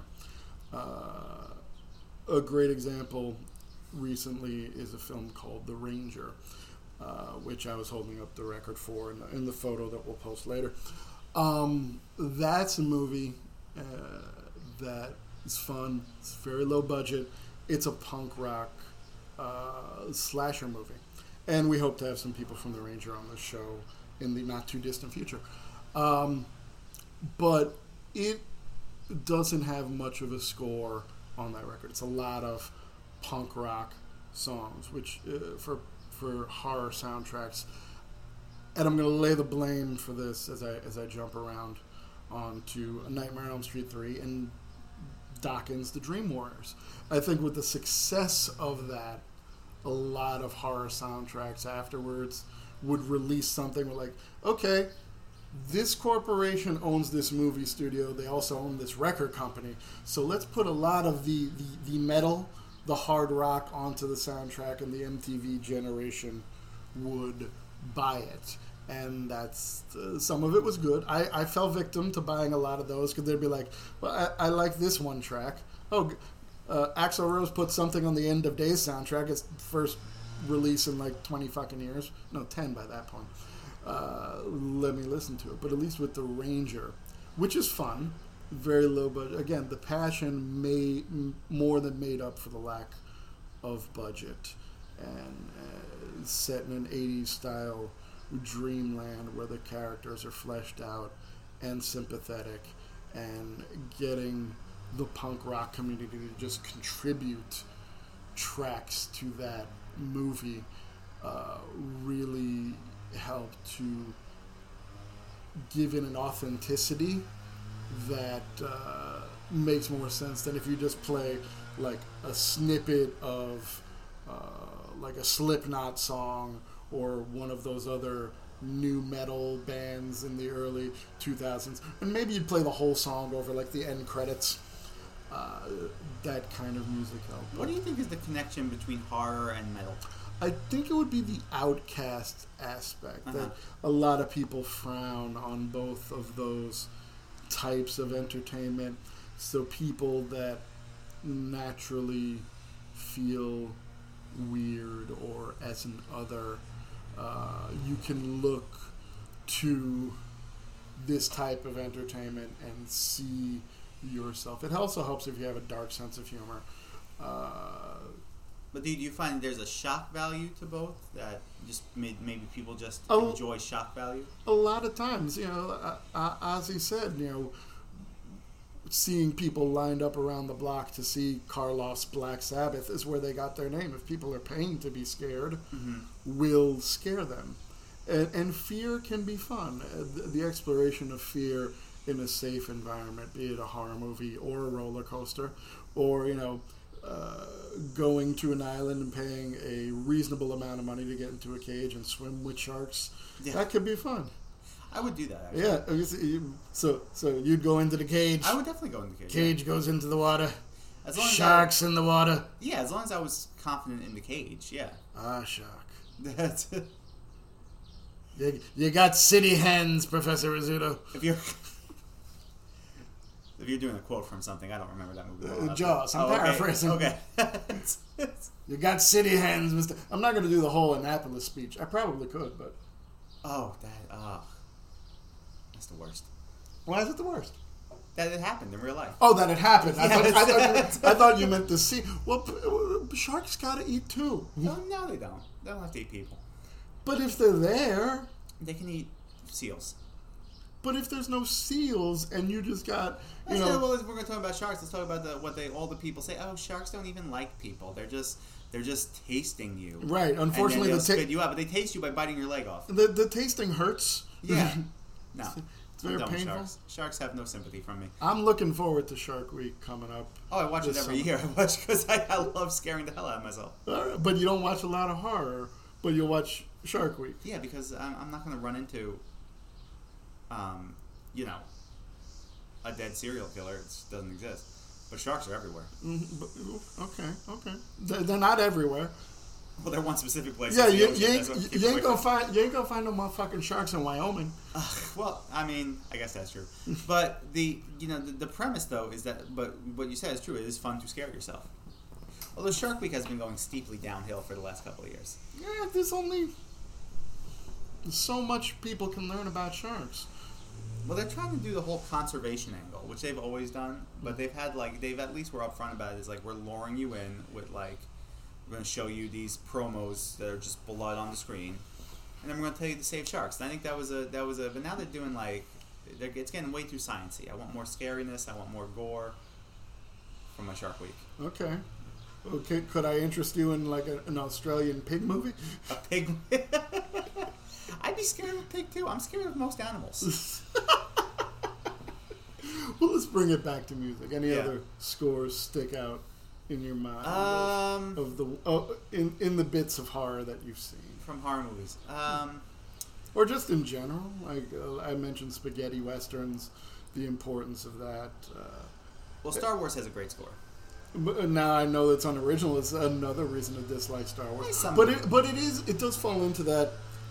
Uh, a great example recently is a film called The Ranger, uh, which I was holding up the record for in the, in the photo that we'll post later. Um, that's a movie uh, that is fun. It's very low budget. It's a punk rock uh, slasher movie. And we hope to have some people from The Ranger on the show in the not too distant future. Um, but it doesn't have much of a score on that record. It's a lot of punk rock songs, which uh, for for horror soundtracks. And I'm going to lay the blame for this as I as I jump around onto A Nightmare on Elm Street three and Dawkins' The Dream Warriors. I think with the success of that, a lot of horror soundtracks afterwards would release something where like, okay, this corporation owns this movie studio. They also own this record company. So let's put a lot of the, the, the metal, the hard rock onto the soundtrack, and the M T V generation would buy it. And that's uh, some of it was good. I, I fell victim to buying a lot of those because they'd be like, well, I, I like this one track. Oh, uh, Axl Rose put something on the End of Days soundtrack. It's first release in like twenty fucking years. No, ten by that point. Uh, let me listen to it. But at least with The Ranger, which is fun, very low budget. Again, the passion may m- more than made up for the lack of budget. And uh, set in an eighties style dreamland where the characters are fleshed out and sympathetic, and getting the punk rock community to just contribute tracks to that movie uh, really helped to give it an authenticity that uh, makes more sense than if you just play like a snippet of uh, like a Slipknot song or one of those other new metal bands in the early two thousands, and maybe you'd play the whole song over like the end credits. Uh, that kind of music helped. What do you think is the connection between horror and metal? I think it would be the outcast aspect, Uh-huh. that a lot of people frown on both of those types of entertainment. So people that naturally feel weird or as an other, uh, you can look to this type of entertainment and see yourself. It also helps if you have a dark sense of humor. Uh, But do you find there's a shock value to both? That just may- maybe people just Oh. enjoy shock value? a lot of times, you know, uh, uh, Ozzy said, you know, seeing people lined up around the block to see Karloff's Black Sabbath is where they got their name. If people are paying to be scared, Mm-hmm. will scare them. And, and fear can be fun. Uh, The, the exploration of fear in a safe environment, be it a horror movie or a roller coaster, or, you know, uh, going to an island and paying a reasonable amount of money to get into a cage and swim with sharks. Yeah. That could be fun. I would do that, actually. Yeah, I guess you- so so you'd go into the cage. I would definitely go in the cage. Cage goes into the water. yeah. As long as Sharks in the water. I, yeah, as long as I was confident in the cage, yeah. Ah, shark. That's it. You, you got city hens, Professor Rizzuto. If you're if you're doing a quote from something, I don't remember that movie. well Uh, enough. Jaws. I'm Oh, okay. paraphrasing. Okay. You got city hens, Mister I'm not going to do the whole Annapolis speech. I probably could, but oh, that. Uh, that's the worst. why is it the worst? That it happened in real life. Oh, that it happened. I, Yeah, thought, I, thought, it's- you, I thought you meant the sea. Well, p- sharks gotta eat too. No, no, they don't. They don't have to eat people. But if they're there, They can eat seals. but if there's no seals and you just got, you Let's know, go- well, we're going to talk about sharks. Let's talk about the, what they all the people say. Oh, sharks don't even like people. They're just they're just tasting you. right? Unfortunately, and the then they'll ta- spit you out, but they taste you by biting your leg off. the the tasting hurts. Yeah. No. It's very I'm done with painful. Sharks. Sharks have no sympathy from me. I'm looking forward to Shark Week coming up. Oh, I watch it this every summer. year. I watch because I, I love scaring the hell out of myself. All right, but you don't watch a lot of horror, but you'll watch Shark Week. Yeah, because I'm, I'm not going to run into, um, you know, a dead serial killer. It doesn't exist. But sharks are everywhere. Mm, but, okay, okay. They're, they're not everywhere. Well, they're one specific place. Yeah, It's the you, ocean. you, That's what ain't, keeps you away ain't gonna from- find you ain't gonna find no motherfucking sharks in Wyoming. Well, I mean, I guess that's true. But the you know the, the premise though is that but what you said is true. It is fun to scare yourself. Although Shark Week has been going steeply downhill for the last couple of years. Yeah, there's only so much people can learn about sharks. Well, they're trying to do the whole conservation angle, which they've always done, but they've had like they've at least were upfront about it. Is like we're luring you in with like we're going to show you these promos that are just blood on the screen, and then we're going to tell you to save sharks. And I think that was a that was a. But now they're doing like they're, it's getting way too sciencey. I want more scariness. I want more gore from my Shark Week. Okay. Okay, could I interest you in like a, an Australian pig movie? A pig. I'd be scared of a pig too. I'm scared of most animals. Well, let's bring it back to music. Any Yeah. other scores stick out in your mind Um, of, of the oh, in in the bits of horror that you've seen, from horror movies. Um, or just in general? Like uh, I mentioned, spaghetti westerns, the importance of that. Uh, well, Star Wars has a great score. But now I know it's unoriginal. It's another reason to dislike Star Wars. There's some But of it, it. but it is, it does fall into that.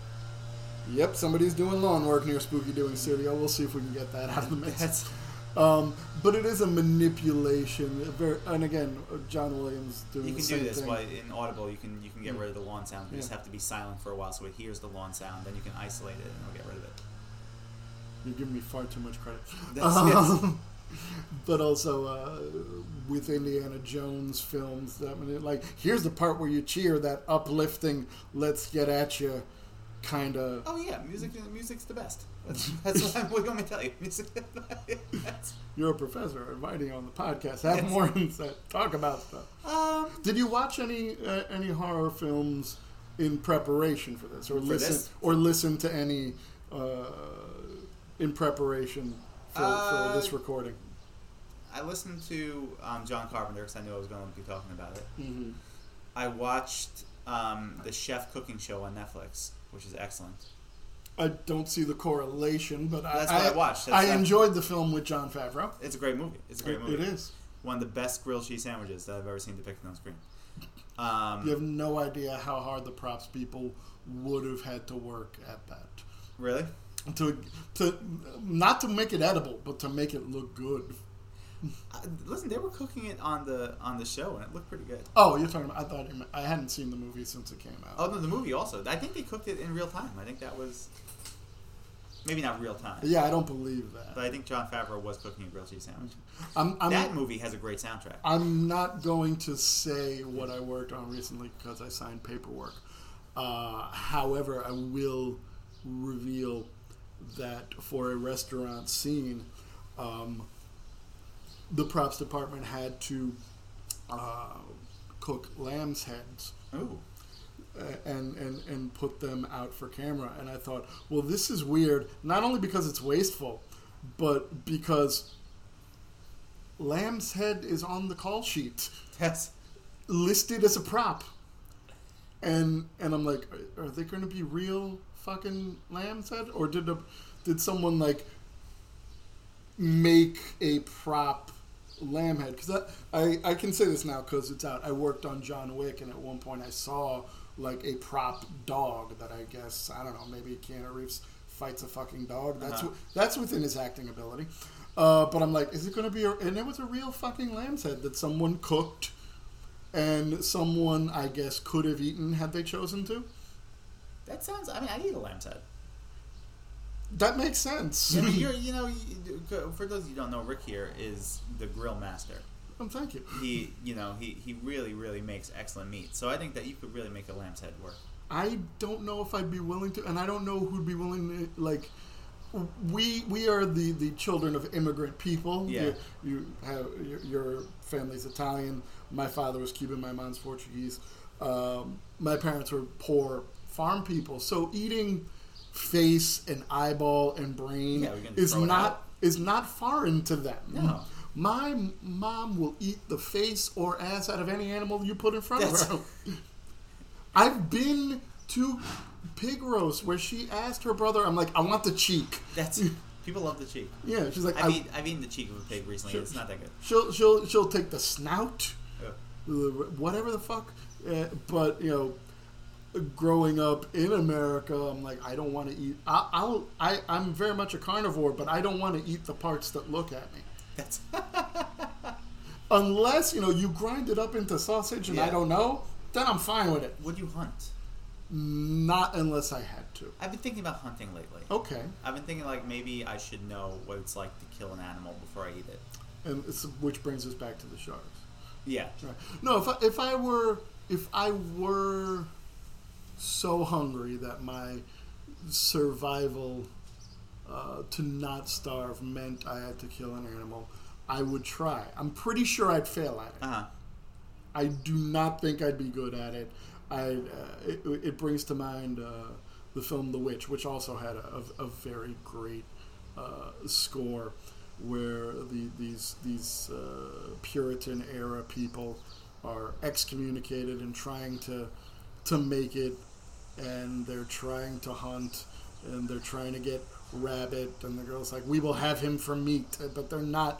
Yep, somebody's doing lawn work near Spooky Doing Studio. We'll see if we can get that out of the mix. That's Um, but it is a manipulation. a Very, and again, John Williams doing you the can same do this thing. by in Audible. You can you can get Yeah. rid of the lawn sound. You just Yeah. have to be silent for a while so it hears the lawn sound. Then you can isolate it and it'll get rid of it. You're giving me far too much credit. That's Um, but also uh, with Indiana Jones films, that I mean, like here's the part where you cheer, that uplifting, let's get at you kind of. Oh yeah, music music's the best. That's, that's what, I'm, what do you want me to tell you? Music. That's, You're a professor inviting you on the podcast. Have Yes. more insight. Talk about stuff. um, Did you watch any uh, any horror films in preparation for this, or For listen this? or listen to any uh, in preparation for, Uh, for this recording? I listened to um, John Carpenter because I knew I was going to be talking about it. Mm-hmm. I watched um, the Chef Cooking Show on Netflix, which is excellent. I don't see the correlation, but That's I, what I watched. That's I not- enjoyed the film with Jon Favreau. It's a great movie. It's a great It- movie. It is. One of the best grilled cheese sandwiches that I've ever seen depicted on screen. Um, You have no idea how hard the props people would have had to work at that. Really? To to not to make it edible, but to make it look good. Uh, listen, they were cooking it on the on the show, and it looked pretty good. Oh, you're talking about? I thought you meant, I hadn't seen the movie since it came out. Oh no, the movie also. I think they cooked it in real time. I think that was maybe not real time, Yeah, I don't believe that. but I think John Favreau was cooking a grilled cheese sandwich. I'm I'm, that movie has a great soundtrack. I'm not going to say what I worked on recently because I signed paperwork. Uh, however, I will reveal that for a restaurant scene, um, the props department had to uh, cook lamb's heads Ooh. uh, and, and, and put them out for camera. And I thought, well, this is weird, not only because it's wasteful, but because lamb's head is on the call sheet, That's listed as a prop. And and I'm like, are, are they going to be real fucking lamb's head, or did a, did someone like make a prop lamb head? Because I I can say this now because it's out. I worked on John Wick, and at one point I saw like a prop dog that I guess I don't know, maybe Keanu Reeves fights a fucking dog. That's Uh-huh. uh that's within his acting ability. Uh, but I'm like, is it going to be? A, and it was a real fucking lamb's head that someone cooked. And someone, I guess, could have eaten had they chosen to. that sounds. I mean, I eat a lamb's head. That makes sense. Yeah, I mean, you're, you know, you, for those of you who don't know, Rick here is the grill master. Oh, thank you. He, you know, he, he really, really makes excellent meat. So I think that you could really make a lamb's head work. I don't know if I'd be willing to, and I don't know who'd be willing to, like, we we are the, the children of immigrant people. Yeah. You, you have, your, your family's Italian. My father was Cuban, my mom's Portuguese. Um, my parents were poor farm people. So eating face and eyeball and brain yeah, is not out. is not foreign to them. No. My mom will eat the face or ass out of any animal you put in front That's... of her. I've been to pig roast where she asked her brother, I'm like, I want the cheek. That's people love the cheek. Yeah, she's like, I've, eat, I've eaten the cheek of a pig recently. She'll, it's not that good. She'll she'll she'll take the snout, yeah. whatever the fuck. Uh, but you know, growing up in America, I'm like, I don't want to eat. I, I'll I I'm very much a carnivore, but I don't want to eat the parts that look at me. That's unless you know you grind it up into sausage, and yeah. I don't know. Then I'm fine with it. Would you hunt? Not unless I had to. I've been thinking about hunting lately. Okay. I've been thinking like maybe I should know what it's like to kill an animal before I eat it. And it's, which brings us back to the sharks. Yeah. Right. No, if I, if I were if I were so hungry that my survival uh, to not starve meant I had to kill an animal, I would try. I'm pretty sure I'd fail at it. Uh huh. I do not think I'd be good at it. I uh, it, it brings to mind uh, the film The Witch, which also had a, a, a very great uh, score, where the, these these uh, Puritan era people are excommunicated and trying to to make it, and they're trying to hunt, and they're trying to get rabbit, and the girl's like, "We will have him for meat," but they're not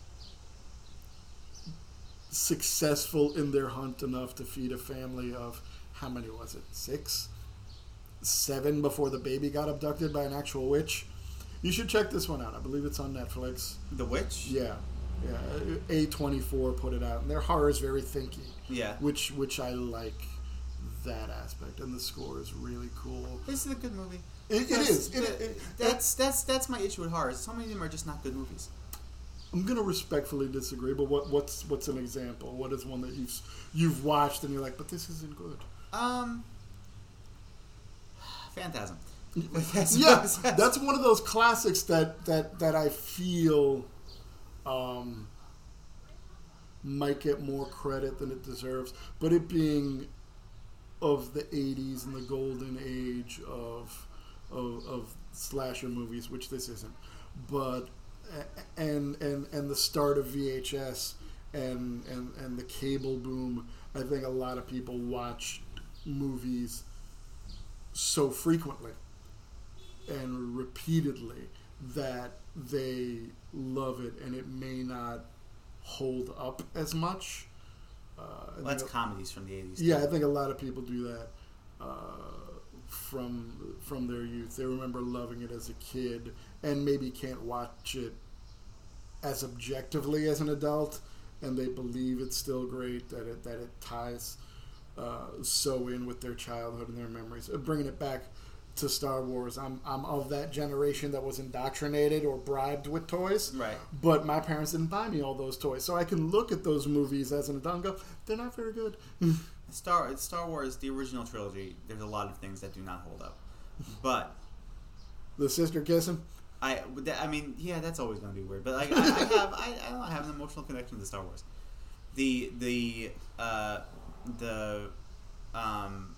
successful in their hunt enough to feed a family of, how many was it? Six? Seven before the baby got abducted by an actual witch. You should check this one out. I believe it's on Netflix. The Witch? Yeah. Yeah. A twenty-four put it out. And their horror is very thinky. Yeah. Which which I like that aspect. And the score is really cool. This is a good movie. It, it is. It, it, it, that's, that's, that's my issue with horror. So many of them are just not good movies. I'm gonna respectfully disagree, but what what's what's an example? What is one that you've you've watched and you're like, but this isn't good? Um, Phantasm. Yeah, that's one of those classics that that that I feel um, might get more credit than it deserves, but it being of the eighties and the golden age of of, of slasher movies, which this isn't, but. And, and and the start of V H S and, and, and the cable boom, I think a lot of people watch movies so frequently and repeatedly that they love it, and it may not hold up as much. Uh, well, that's comedies from the eighties. Yeah, I think a lot of people do that uh, from from their youth. They remember loving it as a kid and maybe can't watch it as objectively as an adult, and they believe it's still great, that it that it ties uh, so in with their childhood and their memories. Uh, bringing it back to Star Wars, I'm I'm of that generation that was indoctrinated or bribed with toys. Right. But my parents didn't buy me all those toys, so I can look at those movies as an adult and go, they're not very good. Star Star Wars, the original trilogy, there's a lot of things that do not hold up, but the sister kissing. I, I mean, yeah, that's always going to be weird. But like, I, I have, I, I don't know, I have an emotional connection to Star Wars. The the uh, the um,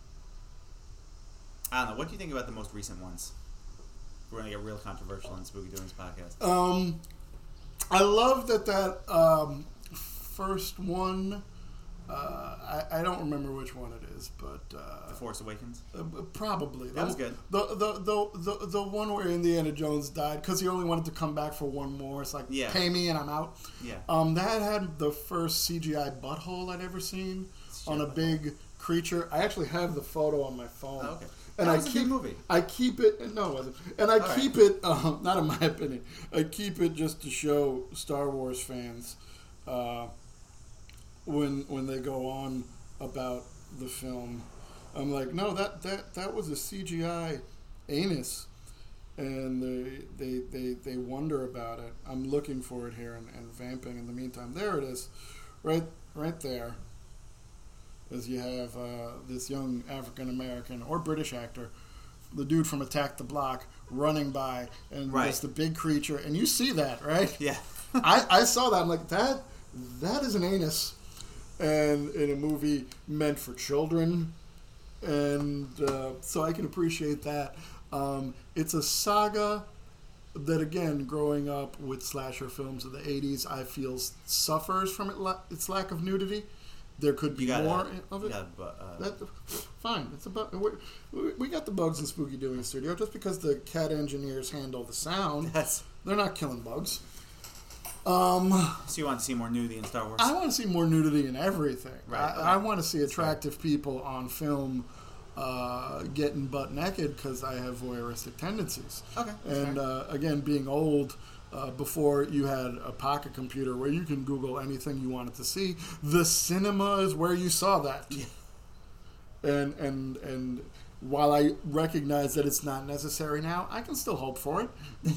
I don't know. What do you think about the most recent ones? We're going to get real controversial in Spooky Doings podcast. Um, I love that that um, first one. Uh, I, I don't remember which one it is, but uh, The Force Awakens. Uh, probably that was good. The the the the, the one where Indiana Jones died because he only wanted to come back for one more. It's like, yeah. Pay me and I'm out. Yeah. Um, that had the first C G I butthole I'd ever seen Shit on a big creature. I actually have the photo on my phone. Oh, okay. And that I was keep a good movie. I keep it. No, it wasn't. And I All keep right. it. Um, not in my opinion. I keep it just to show Star Wars fans uh, when when they go on about the film. I'm like, no, that, that, that was a C G I anus. and they they, they, they wonder about it. I'm looking for it here and, and vamping in the meantime. There it is, right right there. As you have uh, this young African American or British actor, the dude from Attack the Block, running by, and right. there's the big creature, and you see that, right? Yeah. I, I saw that. I'm like, that that is an anus, and in a movie meant for children, and uh, so I can appreciate that. Um, it's a saga that, again, growing up with slasher films of the eighties, I feel suffers from it, its lack of nudity. There could be gotta, more of it. Gotta, uh, that, fine, it's about we, we got the bugs in Spooky Doing Studio. Just because the cat engineers handle the sound, That's, they're not killing bugs. Um, so you want to see more nudity in Star Wars? I want to see more nudity in everything. Right. I, Okay. I want to see attractive people on film uh, getting butt naked because I have voyeuristic tendencies. Okay. And uh, again, being old. Uh, before you had a pocket computer where you can Google anything you wanted to see, the cinema is where you saw that. Yeah. And and and while I recognize that it's not necessary now, I can still hope for it.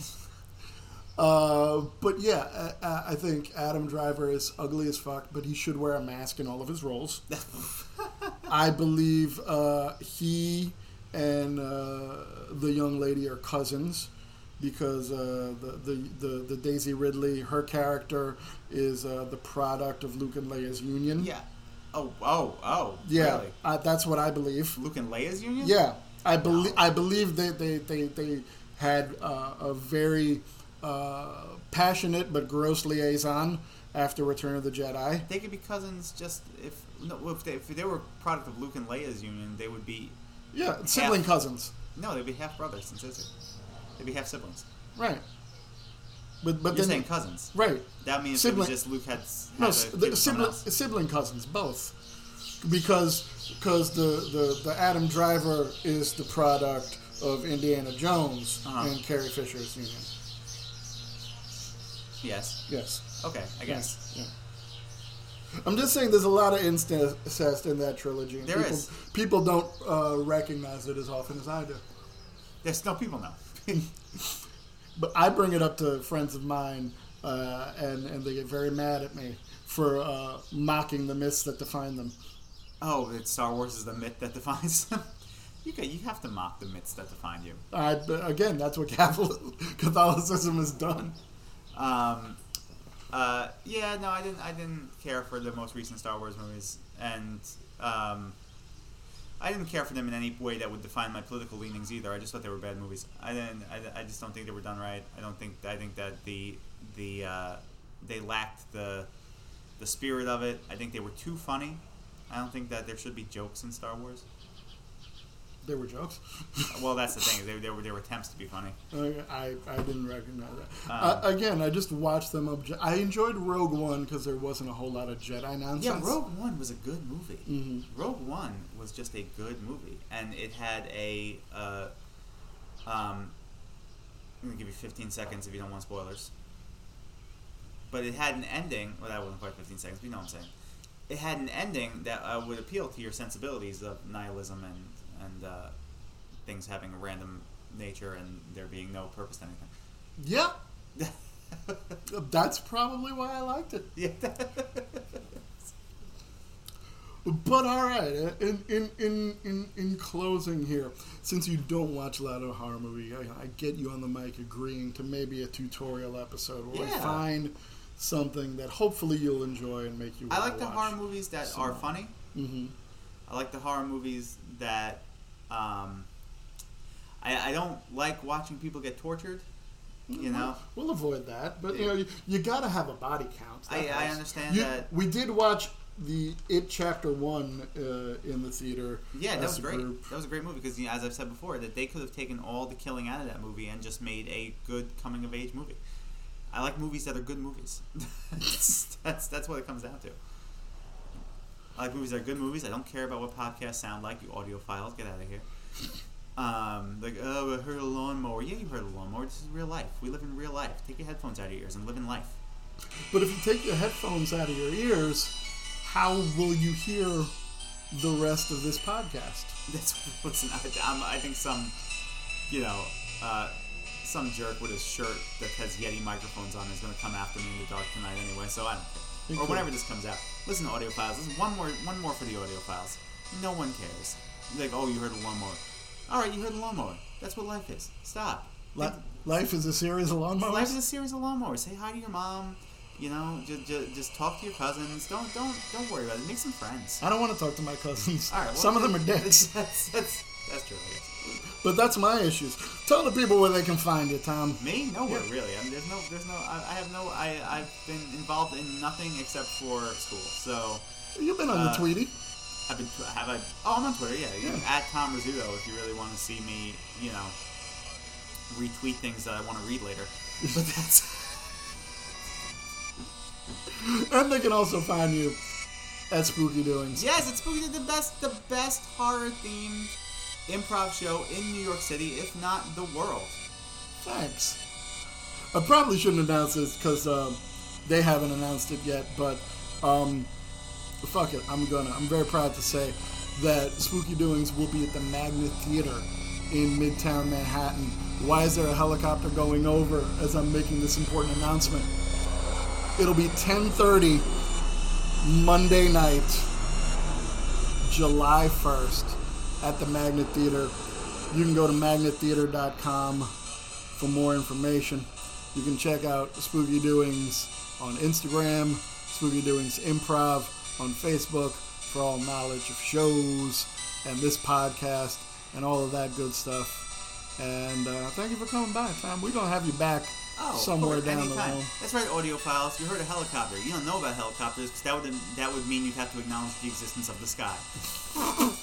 uh, but yeah, I, I think Adam Driver is ugly as fuck, but he should wear a mask in all of his roles. I believe uh, he and uh, the young lady are cousins. Because uh, the, the, the, the Daisy Ridley, her character is uh, the product of Luke and Leia's union. Yeah. Oh, oh, oh. Yeah, Really? I, that's what I believe. Luke and Leia's union? Yeah, I believe No. I believe they they they, they had uh, a very uh, passionate but gross liaison after Return of the Jedi. They could be cousins. Just if no, if they, if they were product of Luke and Leia's union, they would be Yeah, sibling half, cousins. No, they'd be half brothers and sisters. They'd be half siblings. Right. But but You're then saying cousins. Right. That means Sibling- it was just Luke had, had No, a s- kid the with someone sibling, else. sibling cousins, both, because because the, the, the Adam Driver is the product of Indiana Jones Uh-huh. and Carrie Fisher's union. Yes. Yes, Okay, I guess. yeah. I'm just saying, there's a lot of incest in that trilogy. And There people, is. People don't uh, recognize it as often as I do. There's no people know. But I bring it up to friends of mine, uh, and and they get very mad at me for uh, mocking the myths that define them. Oh, that Star Wars is the myth that defines them. You can, you have to mock the myths that define you. I, but again, that's what Catholic, Catholicism has done. Um, uh, yeah, no, I didn't. I didn't care for the most recent Star Wars movies, and um, I didn't care for them in any way that would define my political leanings either. I just thought they were bad movies. I didn't. I, I just don't think they were done right. I don't think. I think that the the uh, they lacked the the spirit of it. I think they were too funny. I don't think that there should be jokes in Star Wars. There were jokes. Well, that's the thing. They, they were they were attempts to be funny. I, I didn't recognize that. Um, uh, again, I just watched them. Obje- I enjoyed Rogue One because there wasn't a whole lot of Jedi nonsense. Yeah, Rogue One was a good movie. Mm-hmm. Rogue One was just a good movie, and it had a. Uh, um, I'm gonna give you fifteen seconds if you don't want spoilers. But it had an ending. Well, that wasn't quite fifteen seconds, but you know what I'm saying. It had an ending that uh, would appeal to your sensibilities of nihilism and and uh, things having a random nature and there being no purpose to anything. Yeah. That's probably why I liked it. Yeah. But all right, in in, in, in in closing here, since you don't watch a lot of horror movie, I, I get you on the mic agreeing to maybe a tutorial episode where Yeah. we find something that hopefully you'll enjoy and make you I wanna like the watch. horror movies that some are more. funny. Mm-hmm. I like the horror movies that. Um, I, I don't like watching people get tortured. You know, we'll avoid that, but you know, you, you got to have a body count. That I, I helps. understand You- that. We did watch the It Chapter One uh, in the theater. Yeah, that as was a great. group. That was a great movie because, you know, as I've said before, that they could have taken all the killing out of that movie and just made a good coming of age movie. I like movies that are good movies. that's, that's that's what it comes down to. I like movies that are good movies. I don't care about what podcasts sound like. You audiophiles, get out of here. Um, like, oh, I heard a lawnmower. Yeah, you heard a lawnmower. This is real life. We live in real life. Take your headphones out of your ears and live in life. But if you take your headphones out of your ears, how will you hear the rest of this podcast? That's listen. I, I'm, I think some, you know, uh, some jerk with a shirt that has Yeti microphones on is going to come after me in the dark tonight anyway, so I don't care. Or cool. Whenever this comes out. Listen to Audiophiles. This is one more one more for the Audiophiles. No one cares. You're like, oh, you heard a lawnmower. All right, you heard a lawnmower. That's what life is. Stop. La- life is a series of lawnmowers? Life is a series of lawnmowers. Say hi to your mom. You know, just, just, just talk to your cousins. Don't don't don't worry about it. Make some friends. I don't want to talk to my cousins. All right, well, some of them are dicks. That's, that's, that's true, I guess. But that's my issues. Tell the people where they can find you, Tom. Me? Nowhere, yeah. really. I mean, there's no, there's no. I, I have no. I, I've been involved in nothing except for school. So. You've been on uh, the Tweety. I've been. Have I? Oh, I'm on Twitter. Yeah, yeah. At Tom Rizzuto. If you really want to see me, you know, retweet things that I want to read later. But that's. And they can also find you at Spooky Doings. Yes, it's Spooky. The best, the best horror themed improv show in New York City, if not the world. Thanks. I probably shouldn't announce this because um, they haven't announced it yet, but um, fuck it, I'm gonna. I'm very proud to say that Spooky Doings will be at the Magnet Theater in Midtown Manhattan. Why is there a helicopter going over as I'm making this important announcement? It'll be ten thirty Monday night, July first. At the Magnet Theater. You can go to magnet theater dot com for more information. You can check out Spooky Doings on Instagram, Spooky Doings Improv on Facebook for all knowledge of shows and this podcast and all of that good stuff. And uh, thank you for coming by, Tom. We're going to have you back oh, somewhere down anytime. the road. That's right, Audiophiles. You heard a helicopter. You don't know about helicopters because that would, that would mean you'd have to acknowledge the existence of the sky.